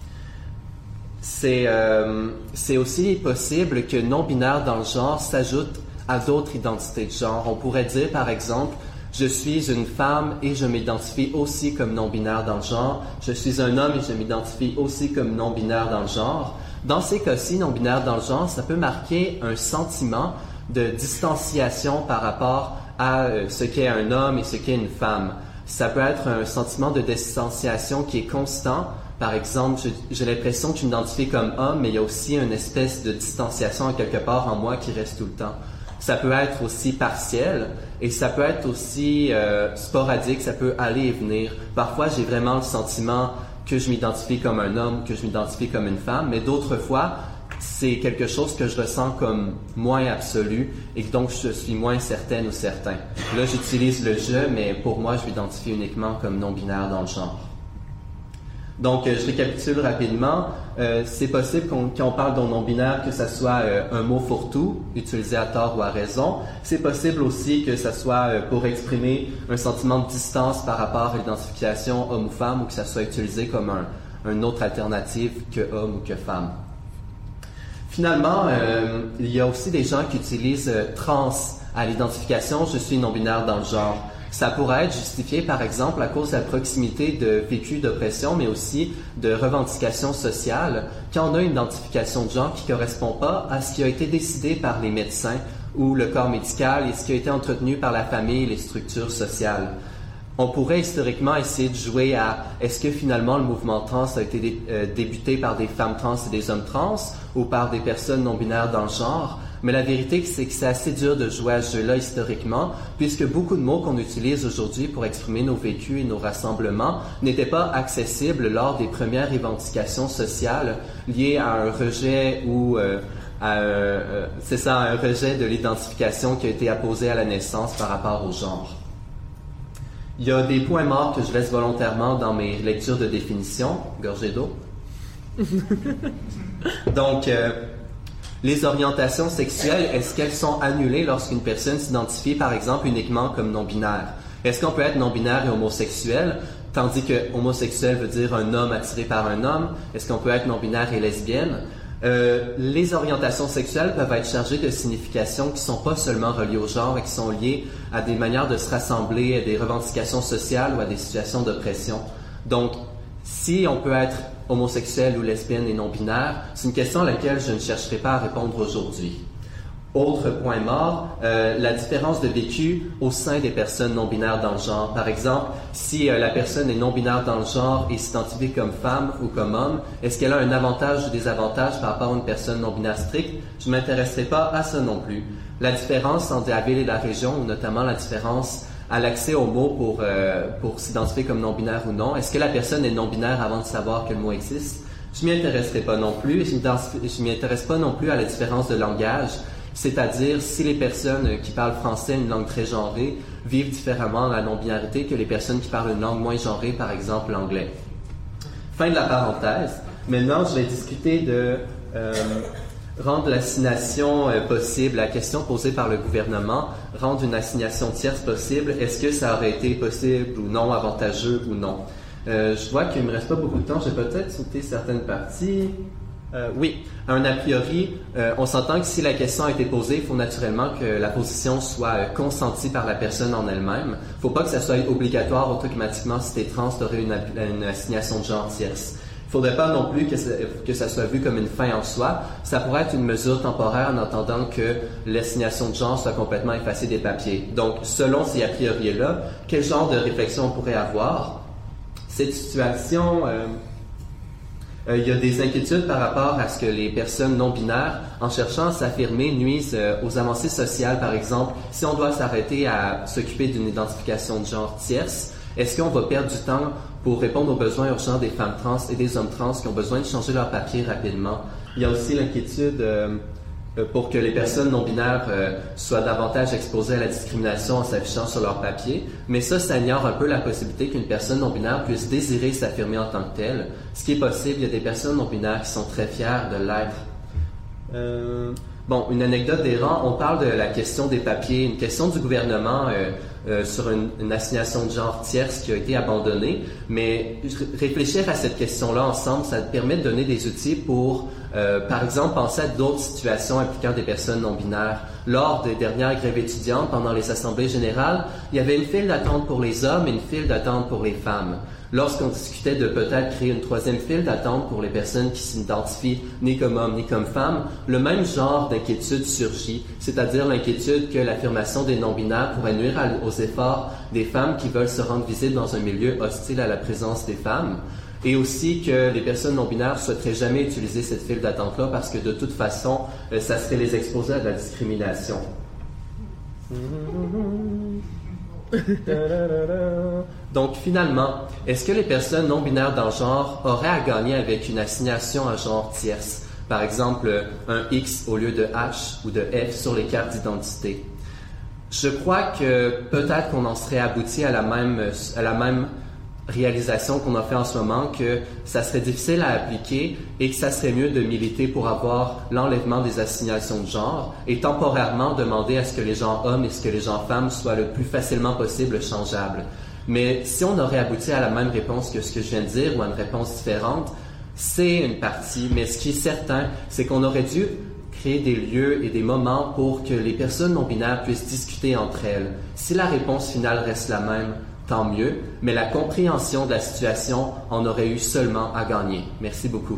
[SPEAKER 9] C'est aussi possible que non-binaire dans le genre s'ajoute à d'autres identités de genre. On pourrait dire par exemple « je suis une femme et je m'identifie aussi comme non-binaire dans le genre ». « Je suis un homme et je m'identifie aussi comme non-binaire dans le genre ». Dans ces cas-ci, non-binaire dans le genre, ça peut marquer un sentiment de distanciation par rapport à ce qu'est un homme et ce qu'est une femme. Ça peut être un sentiment de distanciation qui est constant. Par exemple, j'ai l'impression que je m'identifie comme homme, mais il y a aussi une espèce de distanciation quelque part en moi qui reste tout le temps. Ça peut être aussi partiel et ça peut être aussi sporadique, ça peut aller et venir. Parfois, j'ai vraiment le sentiment que je m'identifie comme un homme, que je m'identifie comme une femme, mais d'autres fois, c'est quelque chose que je ressens comme moins absolu et donc je suis moins certaine ou certain. Là, j'utilise le « je », mais pour moi, je m'identifie uniquement comme non-binaire dans le genre. Donc, je récapitule rapidement. C'est possible quand on parle de non-binaire que ça soit un mot fourre-tout, utilisé à tort ou à raison. C'est possible aussi que ça soit pour exprimer un sentiment de distance par rapport à l'identification homme ou femme ou que ça soit utilisé comme une autre alternative que homme ou que femme. Finalement, il y a aussi des gens qui utilisent trans à l'identification « je suis non-binaire dans le genre ». Ça pourrait être justifié, par exemple, à cause de la proximité de vécu d'oppression, mais aussi de revendications sociales, quand on a une identification de genre qui ne correspond pas à ce qui a été décidé par les médecins ou le corps médical et ce qui a été entretenu par la famille et les structures sociales. On pourrait historiquement essayer de jouer à est-ce que finalement le mouvement trans a été débuté par des femmes trans et des hommes trans ou par des personnes non-binaires dans le genre? Mais la vérité, c'est que c'est assez dur de jouer à ce jeu-là historiquement, puisque beaucoup de mots qu'on utilise aujourd'hui pour exprimer nos vécus et nos rassemblements n'étaient pas accessibles lors des premières revendications sociales liées à un rejet ou un rejet de l'identification qui a été apposé à la naissance par rapport au genre. Il y a des points morts que je laisse volontairement dans mes lectures de définition. Gorgée d'eau. Donc, les orientations sexuelles, est-ce qu'elles sont annulées lorsqu'une personne s'identifie, par exemple, uniquement comme non-binaire? Est-ce qu'on peut être non-binaire et homosexuel, tandis que homosexuel veut dire un homme attiré par un homme? Est-ce qu'on peut être non-binaire et lesbienne? Les orientations sexuelles peuvent être chargées de significations qui ne sont pas seulement reliées au genre et qui sont liées à des manières de se rassembler, à des revendications sociales ou à des situations d'oppression. Donc, si on peut être homosexuel ou lesbienne et non-binaire, c'est une question à laquelle je ne chercherai pas à répondre aujourd'hui. Autre point mort, la différence de vécu au sein des personnes non-binaires dans le genre. Par exemple, si la personne est non-binaire dans le genre et s'identifie comme femme ou comme homme, est-ce qu'elle a un avantage ou des avantages par rapport à une personne non-binaire stricte? Je ne m'intéresserai pas à ça non plus. La différence entre la ville et la région, ou notamment la différence à l'accès aux mots pour s'identifier comme non-binaire ou non. Est-ce que la personne est non-binaire avant de savoir que le mot existe? Je m'y intéresserai pas non plus. Je m'y intéresse pas non plus à la différence de langage, c'est-à-dire si les personnes qui parlent français, une langue très genrée, vivent différemment la non-binarité que les personnes qui parlent une langue moins genrée, par exemple l'anglais. Fin de la parenthèse. Maintenant, je vais discuter de rendre l'assignation possible, la question posée par le gouvernement, rendre une assignation tierce possible, est-ce que ça aurait été possible ou non, avantageux ou non? Je vois qu'il ne me reste pas beaucoup de temps, je vais peut-être sauter certaines parties. Oui, un a priori, on s'entend que si la question a été posée, il faut naturellement que la position soit consentie par la personne en elle-même. Il ne faut pas que ça soit obligatoire automatiquement si tu es trans, tu aurais une assignation de genre tierce. Il ne faudrait pas non plus que ça soit vu comme une fin en soi. Ça pourrait être une mesure temporaire en attendant que l'assignation de genre soit complètement effacée des papiers. Donc, selon ces a priori-là, quel genre de réflexion on pourrait avoir? Cette situation, il y a des inquiétudes par rapport à ce que les personnes non-binaires, en cherchant à s'affirmer, nuisent aux avancées sociales. Par exemple, si on doit s'arrêter à s'occuper d'une identification de genre tierce, Est-ce qu'on va perdre du temps pour répondre aux besoins urgents des femmes trans et des hommes trans qui ont besoin de changer leur papier rapidement? Il y a aussi l'inquiétude pour que les personnes non-binaires soient davantage exposées à la discrimination en s'affichant sur leur papier, mais ça ignore un peu la possibilité qu'une personne non-binaire puisse désirer s'affirmer en tant que telle. Ce qui est possible, il y a des personnes non-binaires qui sont très fières de l'être. Bon, une anecdote des rangs, on parle de la question des papiers, une question du gouvernement sur une assignation de genre tierce qui a été abandonnée, mais réfléchir à cette question-là ensemble, ça permet de donner des outils pour, par exemple, penser à d'autres situations impliquant des personnes non-binaires. Lors des dernières grèves étudiantes, pendant les assemblées générales, il y avait une file d'attente pour les hommes et une file d'attente pour les femmes. Lorsqu'on discutait de peut-être créer une troisième file d'attente pour les personnes qui s'identifient ni comme hommes ni comme femmes, le même genre d'inquiétude surgit, c'est-à-dire l'inquiétude que l'affirmation des non-binaires pourrait nuire aux efforts des femmes qui veulent se rendre visibles dans un milieu hostile à la présence des femmes, et aussi que les personnes non-binaires ne souhaiteraient jamais utiliser cette file d'attente-là parce que de toute façon, ça serait les exposer à de la discrimination. Donc finalement, est-ce que les personnes non-binaires dans le genre auraient à gagner avec une assignation à genre tierce? Par exemple, un X au lieu de H ou de F sur les cartes d'identité. Je crois que peut-être qu'on en serait abouti à la même réalisation qu'on a fait en ce moment, que ça serait difficile à appliquer et que ça serait mieux de militer pour avoir l'enlèvement des assignations de genre et temporairement demander à ce que les genres hommes et ce que les genres femmes soient le plus facilement possible changeables. Mais si on aurait abouti à la même réponse que ce que je viens de dire ou à une réponse différente, c'est une partie, mais ce qui est certain, c'est qu'on aurait dû créer des lieux et des moments pour que les personnes non-binaires puissent discuter entre elles. Si la réponse finale reste la même, tant mieux, mais la compréhension de la situation en aurait eu seulement à gagner. Merci beaucoup.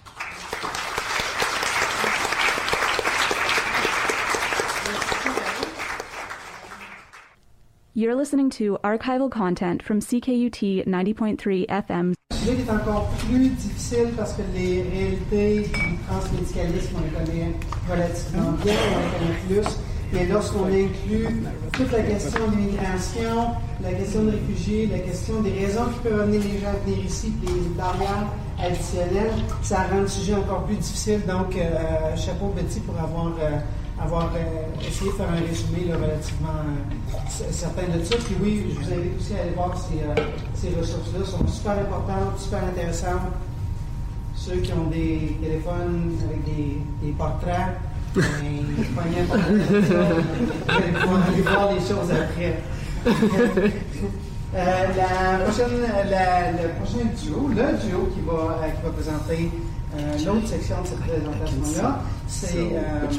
[SPEAKER 5] You're listening to archival content from CKUT 90.3 FM.
[SPEAKER 12] Le sujet est encore plus difficile parce que les réalités du transmédicalisme, on les connaît relativement bien, on les connaît plus. Mais lorsqu'on inclut toute la question de l'immigration, la question de réfugiés, la question des raisons qui peuvent amener les gens à venir ici, puis les barrières additionnelles, ça rend le sujet encore plus difficile. Donc, chapeau Betty pour avoir essayé de faire un résumé là, relativement certain de ça. Puis oui, je vous invite aussi à aller voir ces ressources-là. Elles sont super importantes, super intéressantes. Ceux qui ont des téléphones avec des portraits, vous allez pouvoir aller voir des choses après. Le prochain duo, qui va présenter l'autre section de cette présentation-là, c'est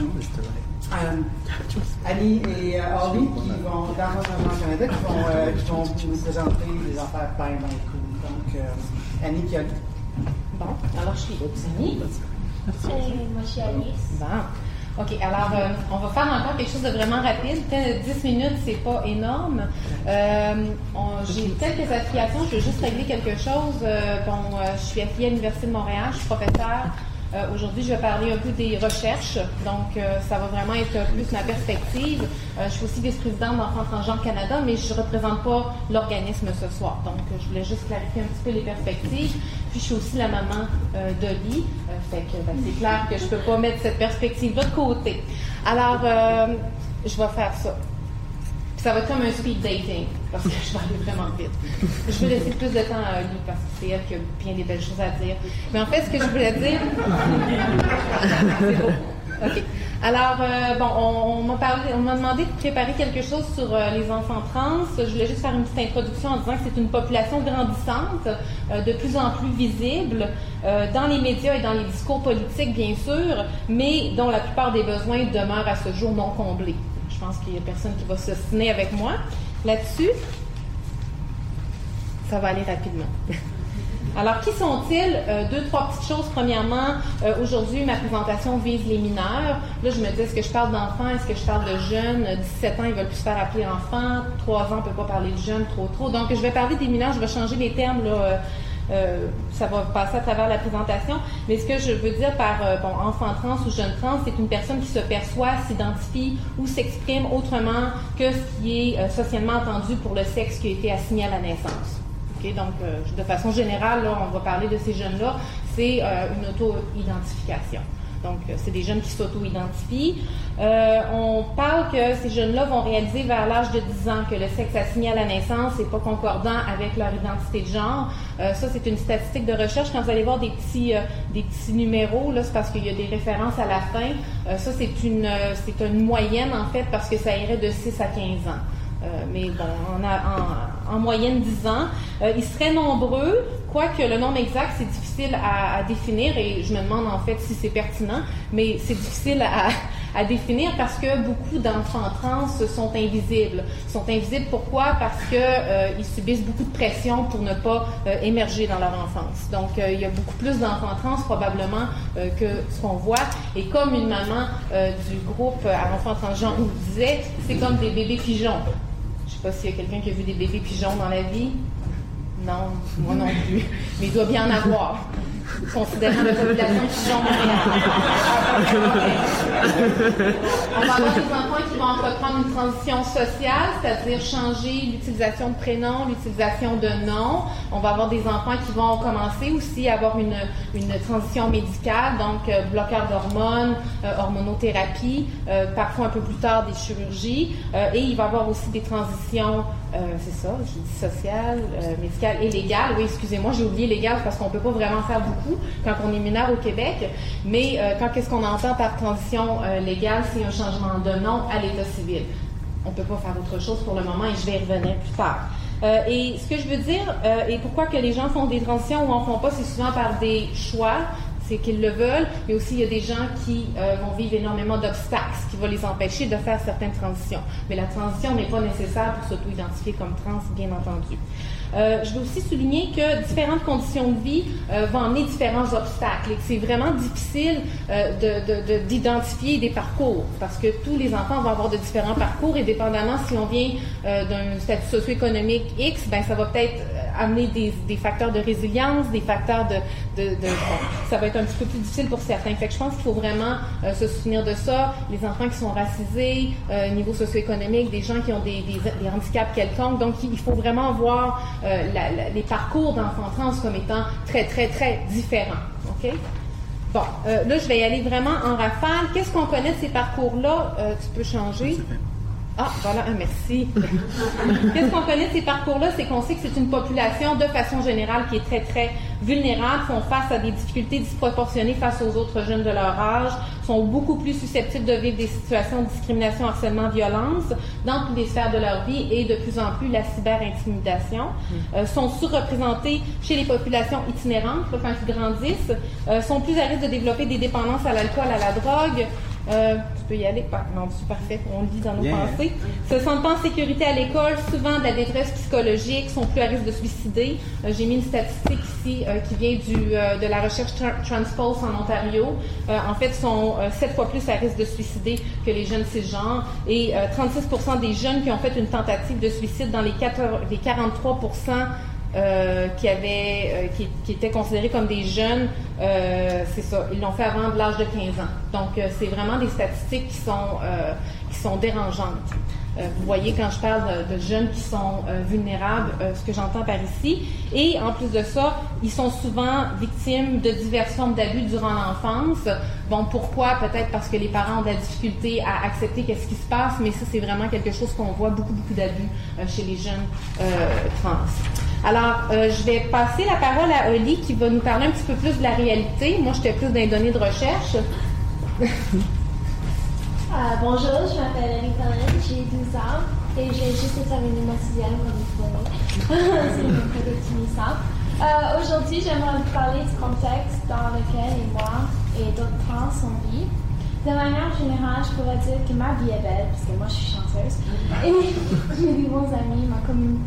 [SPEAKER 12] Annie et Holly qui vont, dans Notre Canada, qui vont nous présenter des affaires bien cool. Donc, Annie et Holly.
[SPEAKER 13] Bon, alors je suis Annie.
[SPEAKER 14] Moi, je suis Alice.
[SPEAKER 13] Bon. OK, alors on va faire encore quelque chose de vraiment rapide. 10 minutes, c'est pas énorme. J'ai quelques affiliations, je veux juste régler quelque chose. Je suis affiliée à l'Université de Montréal, je suis professeure. Aujourd'hui, je vais parler un peu des recherches, donc ça va vraiment être plus ma perspective. Je suis aussi vice-présidente d'Enfants Transgenres Canada, mais je ne représente pas l'organisme ce soir. Donc, je voulais juste clarifier un petit peu les perspectives. Puis, je suis aussi la maman d'Oli, fait que c'est clair que je ne peux pas mettre cette perspective-là de côté. Alors, je vais faire ça. Puis ça va être comme un speed dating, parce que je vais aller vraiment vite. Je vais laisser plus de temps à Oli, parce que c'est elle qui a bien des belles choses à dire. Mais en fait, ce que je voulais dire... C'est beau. OK. Alors, on m'a demandé de préparer quelque chose sur les enfants trans. Je voulais juste faire une petite introduction en disant que c'est une population grandissante, de plus en plus visible, dans les médias et dans les discours politiques, bien sûr, mais dont la plupart des besoins demeurent à ce jour non comblés. Je pense qu'il n'y a personne qui va s'ostiner avec moi là-dessus. Ça va aller rapidement. Alors, qui sont-ils? 2-3 petites choses. Premièrement, aujourd'hui, ma présentation vise les mineurs. Là, je me dis, est-ce que je parle d'enfants? Est-ce que je parle de jeunes? 17 ans, ils veulent plus se faire appeler enfants. 3 ans, on ne peut pas parler de jeunes trop. Donc, je vais parler des mineurs. Je vais changer les termes là, Ça va passer à travers la présentation. Mais ce que je veux dire par enfant trans ou jeune trans, c'est une personne qui se perçoit, s'identifie ou s'exprime autrement que ce qui est socialement entendu pour le sexe qui a été assigné à la naissance. Okay? Donc, de façon générale, là, on va parler de ces jeunes-là. C'est une auto-identification. Donc, c'est des jeunes qui s'auto-identifient. On parle que ces jeunes-là vont réaliser vers l'âge de 10 ans que le sexe assigné à la naissance n'est pas concordant avec leur identité de genre. Ça, c'est une statistique de recherche. Quand vous allez voir des petits numéros, là, c'est parce qu'il y a des références à la fin. Ça, c'est une moyenne, en fait, parce que ça irait de 6 à 15 ans. Mais bon, en moyenne 10 ans. Ils seraient nombreux, quoique le nombre exact, c'est difficile à définir, et je me demande en fait si c'est pertinent, mais c'est difficile à définir parce que beaucoup d'enfants trans sont invisibles. Ils sont invisibles pourquoi? Parce que ils subissent beaucoup de pression pour ne pas émerger dans leur enfance. Donc, il y a beaucoup plus d'enfants trans probablement que ce qu'on voit. Et comme une maman du groupe à enfants transgenres nous disait, c'est comme des bébés pigeons. Je ne sais pas s'il y a quelqu'un qui a vu des bébés pigeons dans la vie. Non, moi non plus. Mais il doit bien en avoir, considérant la population pigeon montréalaise. On va avoir des enfants qui vont entreprendre une transition sociale, c'est-à-dire changer l'utilisation de prénoms, l'utilisation de noms. On va avoir des enfants qui vont commencer aussi à avoir une transition médicale, donc bloqueur d'hormones, hormonothérapie, parfois un peu plus tard des chirurgies. Et il va y avoir aussi des transitions, c'est ça, j'ai dit sociales, médicales et légales. Oui, excusez-moi, j'ai oublié légales parce qu'on ne peut pas vraiment faire beaucoup quand on est mineur au Québec. Mais qu'est-ce qu'on entend par transition légale? C'est un changement de nom à l'état civil. On ne peut pas faire autre chose pour le moment et je vais y revenir plus tard. Et ce que je veux dire, et pourquoi que les gens font des transitions ou en font pas, c'est souvent par des choix, c'est qu'ils le veulent, mais aussi il y a des gens qui vont vivre énormément d'obstacles, ce qui va les empêcher de faire certaines transitions. Mais la transition n'est pas nécessaire pour s'auto-identifier comme trans, bien entendu. Je veux aussi souligner que différentes conditions de vie vont emmener différents obstacles et que c'est vraiment difficile d'identifier des parcours parce que tous les enfants vont avoir de différents parcours et dépendamment si on vient d'un statut socio-économique X, ben ça va peut-être amener des facteurs de résilience, des facteurs bon, ça va être un petit peu plus difficile pour certains. Fait que je pense qu'il faut vraiment se souvenir de ça. Les enfants qui sont racisés, niveau socio-économique, des gens qui ont des handicaps quelconques. Donc, il faut vraiment voir les parcours d'enfants trans comme étant très, très, très différents. OK? Bon, là, je vais y aller vraiment en rafale. Qu'est-ce qu'on connaît de ces parcours-là? Tu peux changer. Ah, voilà, merci. Qu'est-ce qu'on connaît de ces parcours-là? C'est qu'on sait que c'est une population, de façon générale, qui est très, très vulnérable, font face à des difficultés disproportionnées face aux autres jeunes de leur âge, sont beaucoup plus susceptibles de vivre des situations de discrimination, harcèlement, violence dans toutes les sphères de leur vie et de plus en plus la cyber-intimidation. Sont sous-représentés chez les populations itinérantes, là, quand ils grandissent, sont plus à risque de développer des dépendances à l'alcool, à la drogue. Tu peux y aller? Non, c'est parfait, on le dit dans nos pensées. Se sentent pas en sécurité à l'école, souvent de la détresse psychologique, sont plus à risque de suicider. J'ai mis une statistique ici qui vient de la recherche Transpulse en Ontario. En fait, sont 7 fois plus à risque de suicider que les jeunes cisgenres et 36% des jeunes qui ont fait une tentative de suicide dans les 43% qui étaient considérés comme des jeunes, c'est ça, ils l'ont fait avant l'âge de 15 ans. Donc, c'est vraiment des statistiques qui sont dérangeantes. Vous voyez, quand je parle de jeunes qui sont vulnérables, ce que j'entends par ici. Et en plus de ça, ils sont souvent victimes de diverses formes d'abus durant l'enfance. Bon, pourquoi? Peut-être parce que les parents ont de la difficulté à accepter qu'est-ce qui se passe, mais ça, c'est vraiment quelque chose qu'on voit, beaucoup d'abus chez les jeunes trans. Alors, je vais passer la parole à Oli qui va nous parler un petit peu plus de la réalité. Moi, j'étais plus dans les données de recherche.
[SPEAKER 14] Bonjour, je m'appelle Annie Collin, j'ai 12 ans et j'ai juste terminé ma 6e comme vous voyez. C'est une peu optimiste. Aujourd'hui, j'aimerais vous parler du contexte dans lequel moi et d'autres trans on vit. De manière générale, je pourrais dire que ma vie est belle, parce que moi je suis chanceuse. Et mes bons amis, ma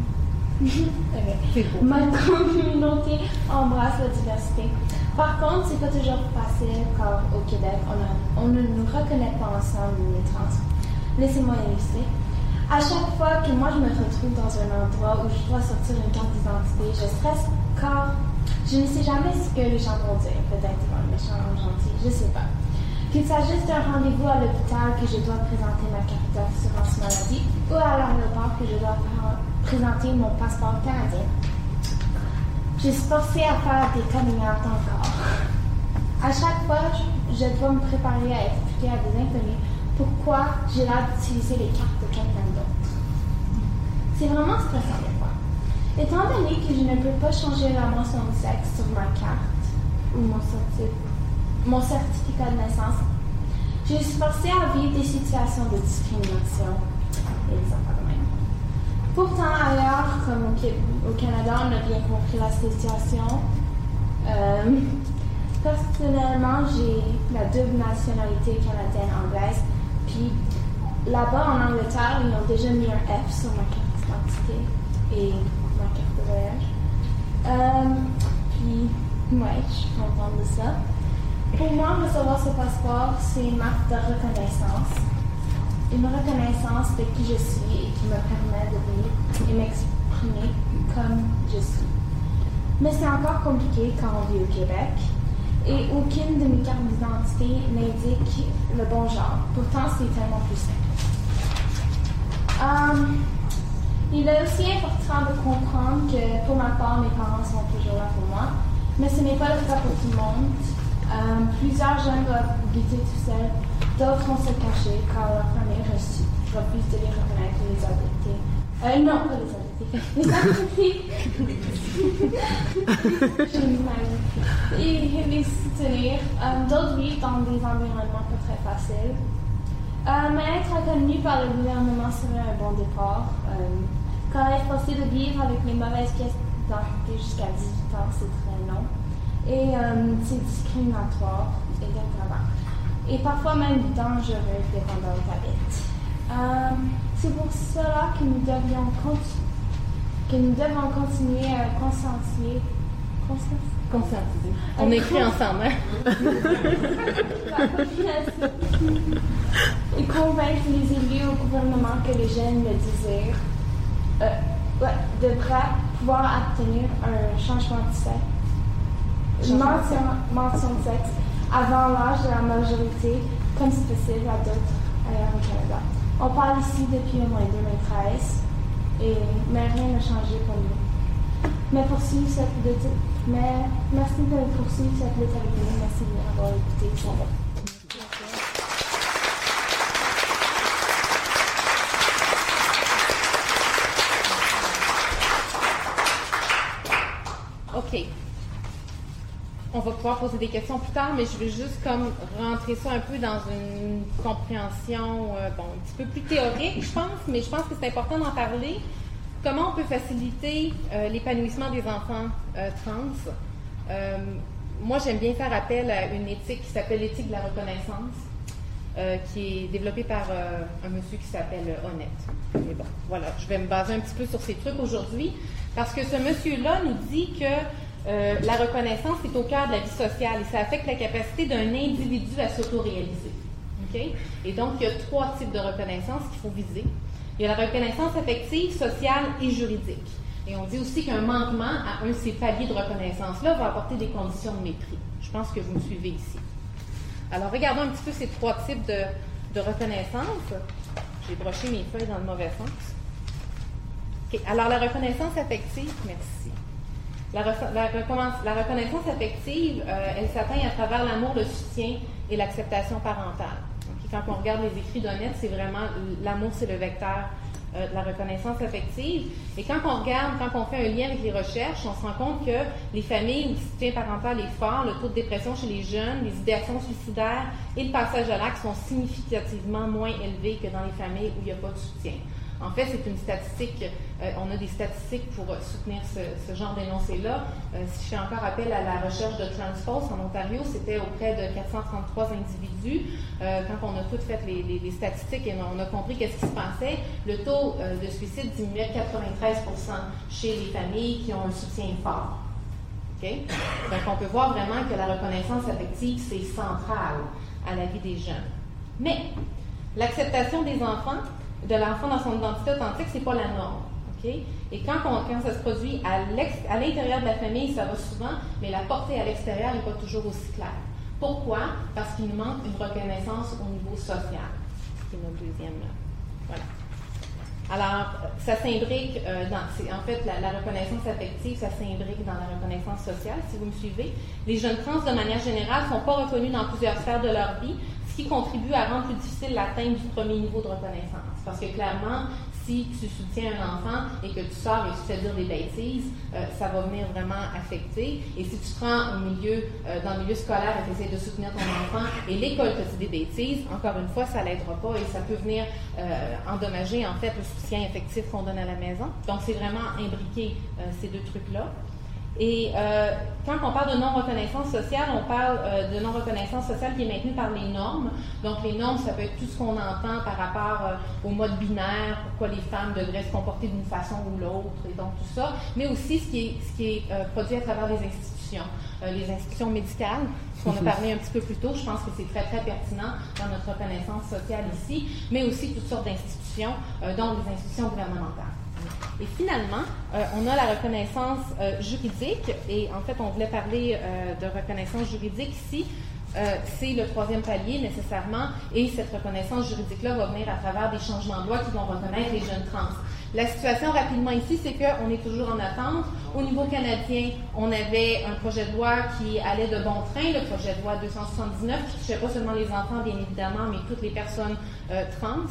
[SPEAKER 14] communauté embrasse la diversité. Par contre, c'est pas toujours facile car au Québec, on ne nous reconnaît pas ensemble les trans. Laissez-moi illustrer. À chaque fois que moi je me retrouve dans un endroit où je dois sortir une carte d'identité, je stresse car je ne sais jamais ce que les gens vont dire, peut-être méchant ou gentil, je sais pas. Qu'il s'agisse d'un rendez-vous à l'hôpital que je dois présenter ma carte d'assurance maladie ou à l'aéroport que je dois présenter mon passeport canadien. Je suis forcée à faire des coming out encore. À chaque fois, je dois me préparer à expliquer à des inconnus pourquoi j'ai l'air d'utiliser les cartes de quelqu'un d'autre. C'est vraiment stressant des fois. Étant donné que je ne peux pas changer la mention de sexe sur ma carte ou mon certificat de naissance, je suis forcée à vivre des situations de discrimination et des affaires de même. Pourtant, ailleurs, comme au Canada, on a bien compris la situation. Personnellement, j'ai la double nationalité canadienne-anglaise, puis là-bas en Angleterre, ils ont déjà mis un F sur ma carte d'identité et ma carte de voyage. Puis, ouais, je suis contente de ça. Pour moi, recevoir ce passeport, c'est une marque de reconnaissance. Une reconnaissance de qui je suis et qui me permet de vivre et m'exprimer comme je suis. Mais c'est encore compliqué quand on vit au Québec et aucune de mes cartes d'identité n'indique le bon genre. Pourtant, c'est tellement plus simple. Il est aussi important de comprendre que pour ma part, mes parents sont toujours là pour moi, mais ce n'est pas le cas pour tout le monde. Plusieurs jeunes doivent habiter tout seuls, d'autres vont se cacher car leur famille refuse de les reconnaître les adoptés. Non, pas les adoptés. Les adoptés. Et les soutenir. D'autres vivent dans des environnements pas très faciles. Mais être reconnu par le gouvernement serait un bon départ. Quand être forcé de vivre avec les mauvaises pièces d'identité jusqu'à 18 ans, c'est très long. Et c'est discriminatoire également. Et parfois même dangereux dépendant de ta vie. C'est pour cela que nous devons continuer à conscientiser.
[SPEAKER 13] On écrit ensemble, hein?
[SPEAKER 14] La population. Et convaincre les élus au gouvernement que les jeunes le désirent devraient pouvoir obtenir un changement de sexe. Mention de sexe avant l'âge de la majorité, comme c'est possible à d'autres ailleurs au Canada. On parle ici depuis au moins 2013, mais rien n'a changé pour nous. Merci de poursuivre cette lutte avec nous. Merci de m'avoir écouté.
[SPEAKER 13] OK. On va pouvoir poser des questions plus tard, mais je veux juste comme rentrer ça un peu dans une compréhension un petit peu plus théorique, je pense, mais je pense que c'est important d'en parler. Comment on peut faciliter l'épanouissement des enfants trans? Moi, j'aime bien faire appel à une éthique qui s'appelle l'éthique de la reconnaissance, qui est développée par un monsieur qui s'appelle Honnête. Mais bon, voilà, je vais me baser un petit peu sur ces trucs aujourd'hui, parce que ce monsieur-là nous dit que la reconnaissance est au cœur de la vie sociale et ça affecte la capacité d'un individu à s'autoréaliser. Okay? Et donc, il y a 3 types de reconnaissance qu'il faut viser. Il y a la reconnaissance affective, sociale et juridique. Et on dit aussi qu'un manquement à un de ces paliers de reconnaissance-là va apporter des conditions de mépris. Je pense que vous me suivez ici. Alors, regardons un petit peu ces 3 types de reconnaissance. J'ai broché mes feuilles dans le mauvais sens. Okay. Alors, la reconnaissance affective, merci. La reconnaissance affective, elle s'atteint à travers l'amour, le soutien et l'acceptation parentale. Okay? Quand on regarde les écrits d'Honnête, c'est vraiment l'amour, c'est le vecteur de la reconnaissance affective. Et quand on fait un lien avec les recherches, on se rend compte que les familles où le soutien parental est fort, le taux de dépression chez les jeunes, les idéations suicidaires et le passage à l'acte sont significativement moins élevés que dans les familles où il n'y a pas de soutien. En fait, c'est une statistique, on a des statistiques pour soutenir ce genre d'énoncé-là. Si je fais encore appel à la recherche de Transpulse en Ontario, c'était auprès de 433 individus. Quand on a toutes fait les statistiques et on a compris qu'est-ce qui se passait, le taux de suicide diminuait de 93% chez les familles qui ont un soutien fort. Okay? Donc, on peut voir vraiment que la reconnaissance affective, c'est central à la vie des jeunes. Mais, l'acceptation des enfants, de l'enfant dans son identité authentique, c'est pas la norme. Okay? Et quand ça se produit à l'intérieur de la famille, ça va souvent, mais la portée à l'extérieur n'est pas toujours aussi claire. Pourquoi? Parce qu'il nous manque une reconnaissance au niveau social. C'est notre deuxième. Voilà. Alors, ça s'imbrique en fait, la reconnaissance affective, ça s'imbrique dans la reconnaissance sociale, si vous me suivez. Les jeunes trans, de manière générale, ne sont pas reconnus dans plusieurs sphères de leur vie, ce qui contribue à rendre plus difficile l'atteinte du premier niveau de reconnaissance. Parce que clairement, si tu soutiens un enfant et que tu sors et tu fais dire des bêtises, ça va venir vraiment affecter. Et si tu te rends dans le milieu scolaire et tu essaies de soutenir ton enfant et l'école te dit des bêtises, encore une fois, ça ne l'aidera pas et ça peut venir endommager en fait le soutien affectif qu'on donne à la maison. Donc, c'est vraiment imbriqué ces deux trucs-là. Et quand on parle de non-reconnaissance sociale, on parle de non-reconnaissance sociale qui est maintenue par les normes. Donc, les normes, ça peut être tout ce qu'on entend par rapport au mode binaire, pourquoi les femmes devraient se comporter d'une façon ou l'autre, et donc tout ça. Mais aussi ce qui est produit à travers les institutions médicales, qu'on a parlé un petit peu plus tôt. Je pense que c'est très, très pertinent dans notre reconnaissance sociale ici, mais aussi toutes sortes d'institutions, dont les institutions gouvernementales. Et finalement, on a la reconnaissance juridique, et en fait, on voulait parler de reconnaissance juridique ici. C'est le troisième palier nécessairement, et cette reconnaissance juridique-là va venir à travers des changements de loi qui vont reconnaître les jeunes trans. La situation rapidement ici, c'est qu'on est toujours en attente. Au niveau canadien, on avait un projet de loi qui allait de bon train, le projet de loi 279, qui touchait pas seulement les enfants, bien évidemment, mais toutes les personnes trans.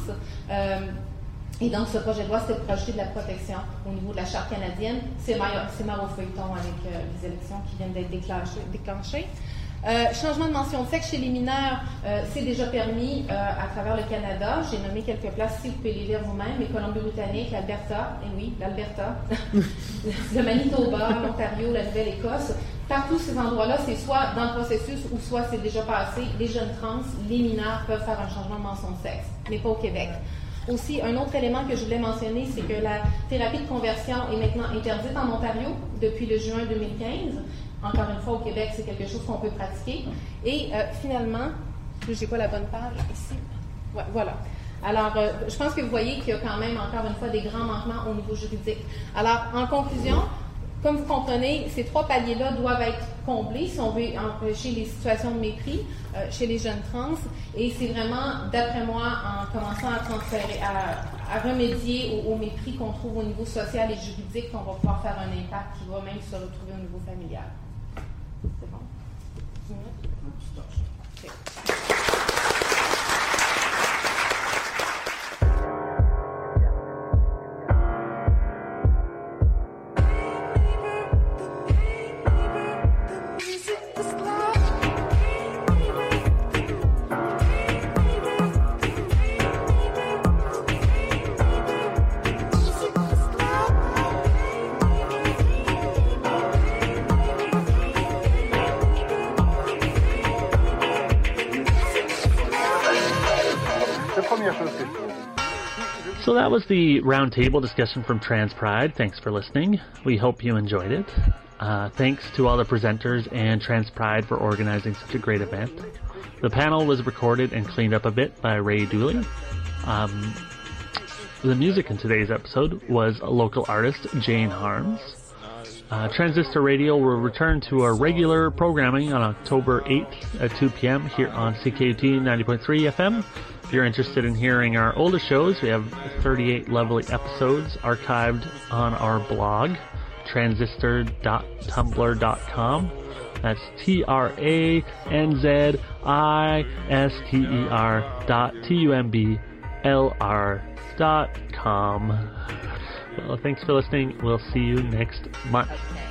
[SPEAKER 13] Et donc, ce projet de loi, c'était pour ajouter de la protection au niveau de la Charte canadienne. C'est marre au feuilleton avec les élections qui viennent d'être déclenchées. Changement de mention de sexe chez les mineurs, c'est déjà permis à travers le Canada. J'ai nommé quelques places ici, vous pouvez les lire vous-même. Les Colombie-Britannique, l'Alberta, et oui, l'Alberta, le Manitoba, l'Ontario, la Nouvelle-Écosse. Partout ces endroits-là, c'est soit dans le processus ou soit c'est déjà passé. Les jeunes trans, les mineurs peuvent faire un changement de mention de sexe, mais pas au Québec. Aussi, un autre élément que je voulais mentionner, c'est que la thérapie de conversion est maintenant interdite en Ontario depuis le juin 2015. Encore une fois, au Québec, c'est quelque chose qu'on peut pratiquer. Et finalement, j'ai pas la bonne page ici. Ouais, voilà. Alors, je pense que vous voyez qu'il y a quand même, encore une fois, des grands manquements au niveau juridique. Alors, en conclusion, comme vous comprenez, ces trois paliers-là doivent être comblés si on veut empêcher les situations de mépris chez les jeunes trans. Et c'est vraiment, d'après moi, en commençant à remédier au mépris qu'on trouve au niveau social et juridique, qu'on va pouvoir faire un impact qui va même se retrouver au niveau familial. C'est bon? 10 minutes? Okay.
[SPEAKER 6] So that was the roundtable discussion from Trans Pride. Thanks for listening. We hope you enjoyed it. Thanks to all the presenters and Trans Pride for organizing such a great event. The panel was recorded and cleaned up a bit by Ray Dooley. The music in today's episode was a local artist, Jane Harms. Transistor Radio will return to our regular programming on October 8th at 2 p.m. here on CKUT 90.3 FM. If you're interested in hearing our older shows, we have 38 lovely episodes archived on our blog, transistor.tumblr.com. That's tranzistor.tumblr.com. Well, thanks for listening. We'll see you next month.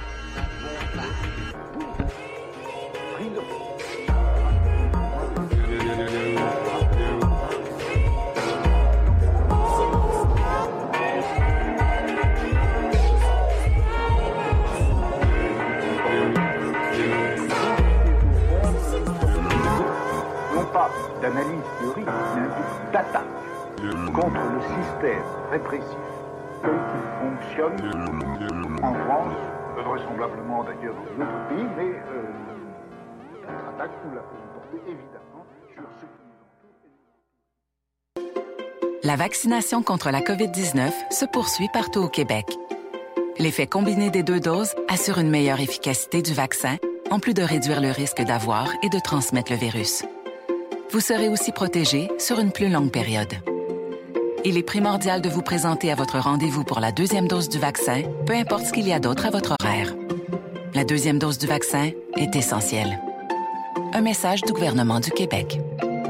[SPEAKER 15] D'analyse théorique, mais d'attaque contre le système répressif tel qu'il fonctionne en France, vraisemblablement d'ailleurs dans d'autres pays, mais notre attaque, nous la pouvons porter évidemment sur ce qui nous entoure.
[SPEAKER 3] La vaccination contre la COVID-19 se poursuit partout au Québec. L'effet combiné des 2 doses assure une meilleure efficacité du vaccin, en plus de réduire le risque d'avoir et de transmettre le virus. Vous serez aussi protégé sur une plus longue période. Il est primordial de vous présenter à votre rendez-vous pour la 2e dose du vaccin, peu importe ce qu'il y a d'autre à votre horaire. La 2e dose du vaccin est essentielle. Un message du gouvernement du Québec.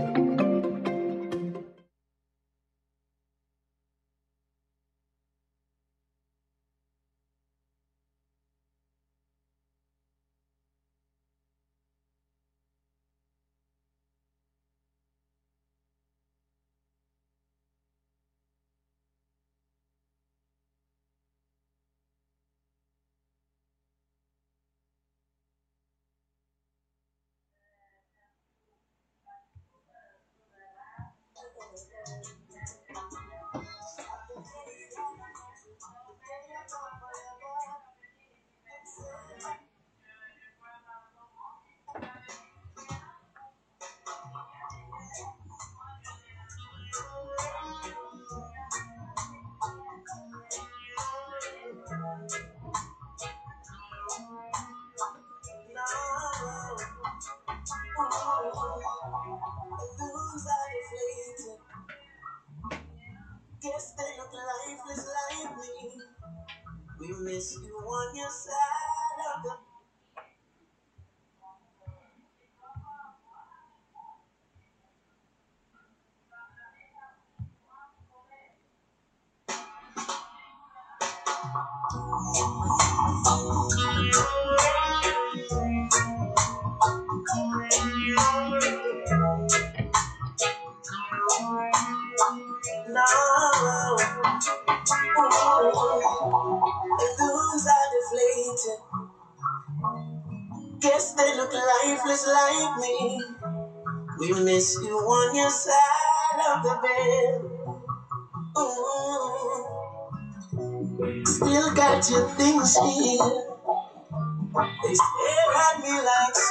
[SPEAKER 16] Guess they look lifeless like me. We miss you on your side of the Guess they look lifeless like me. We miss you on your side of the bed. Ooh. Still got your things here. They stare at me like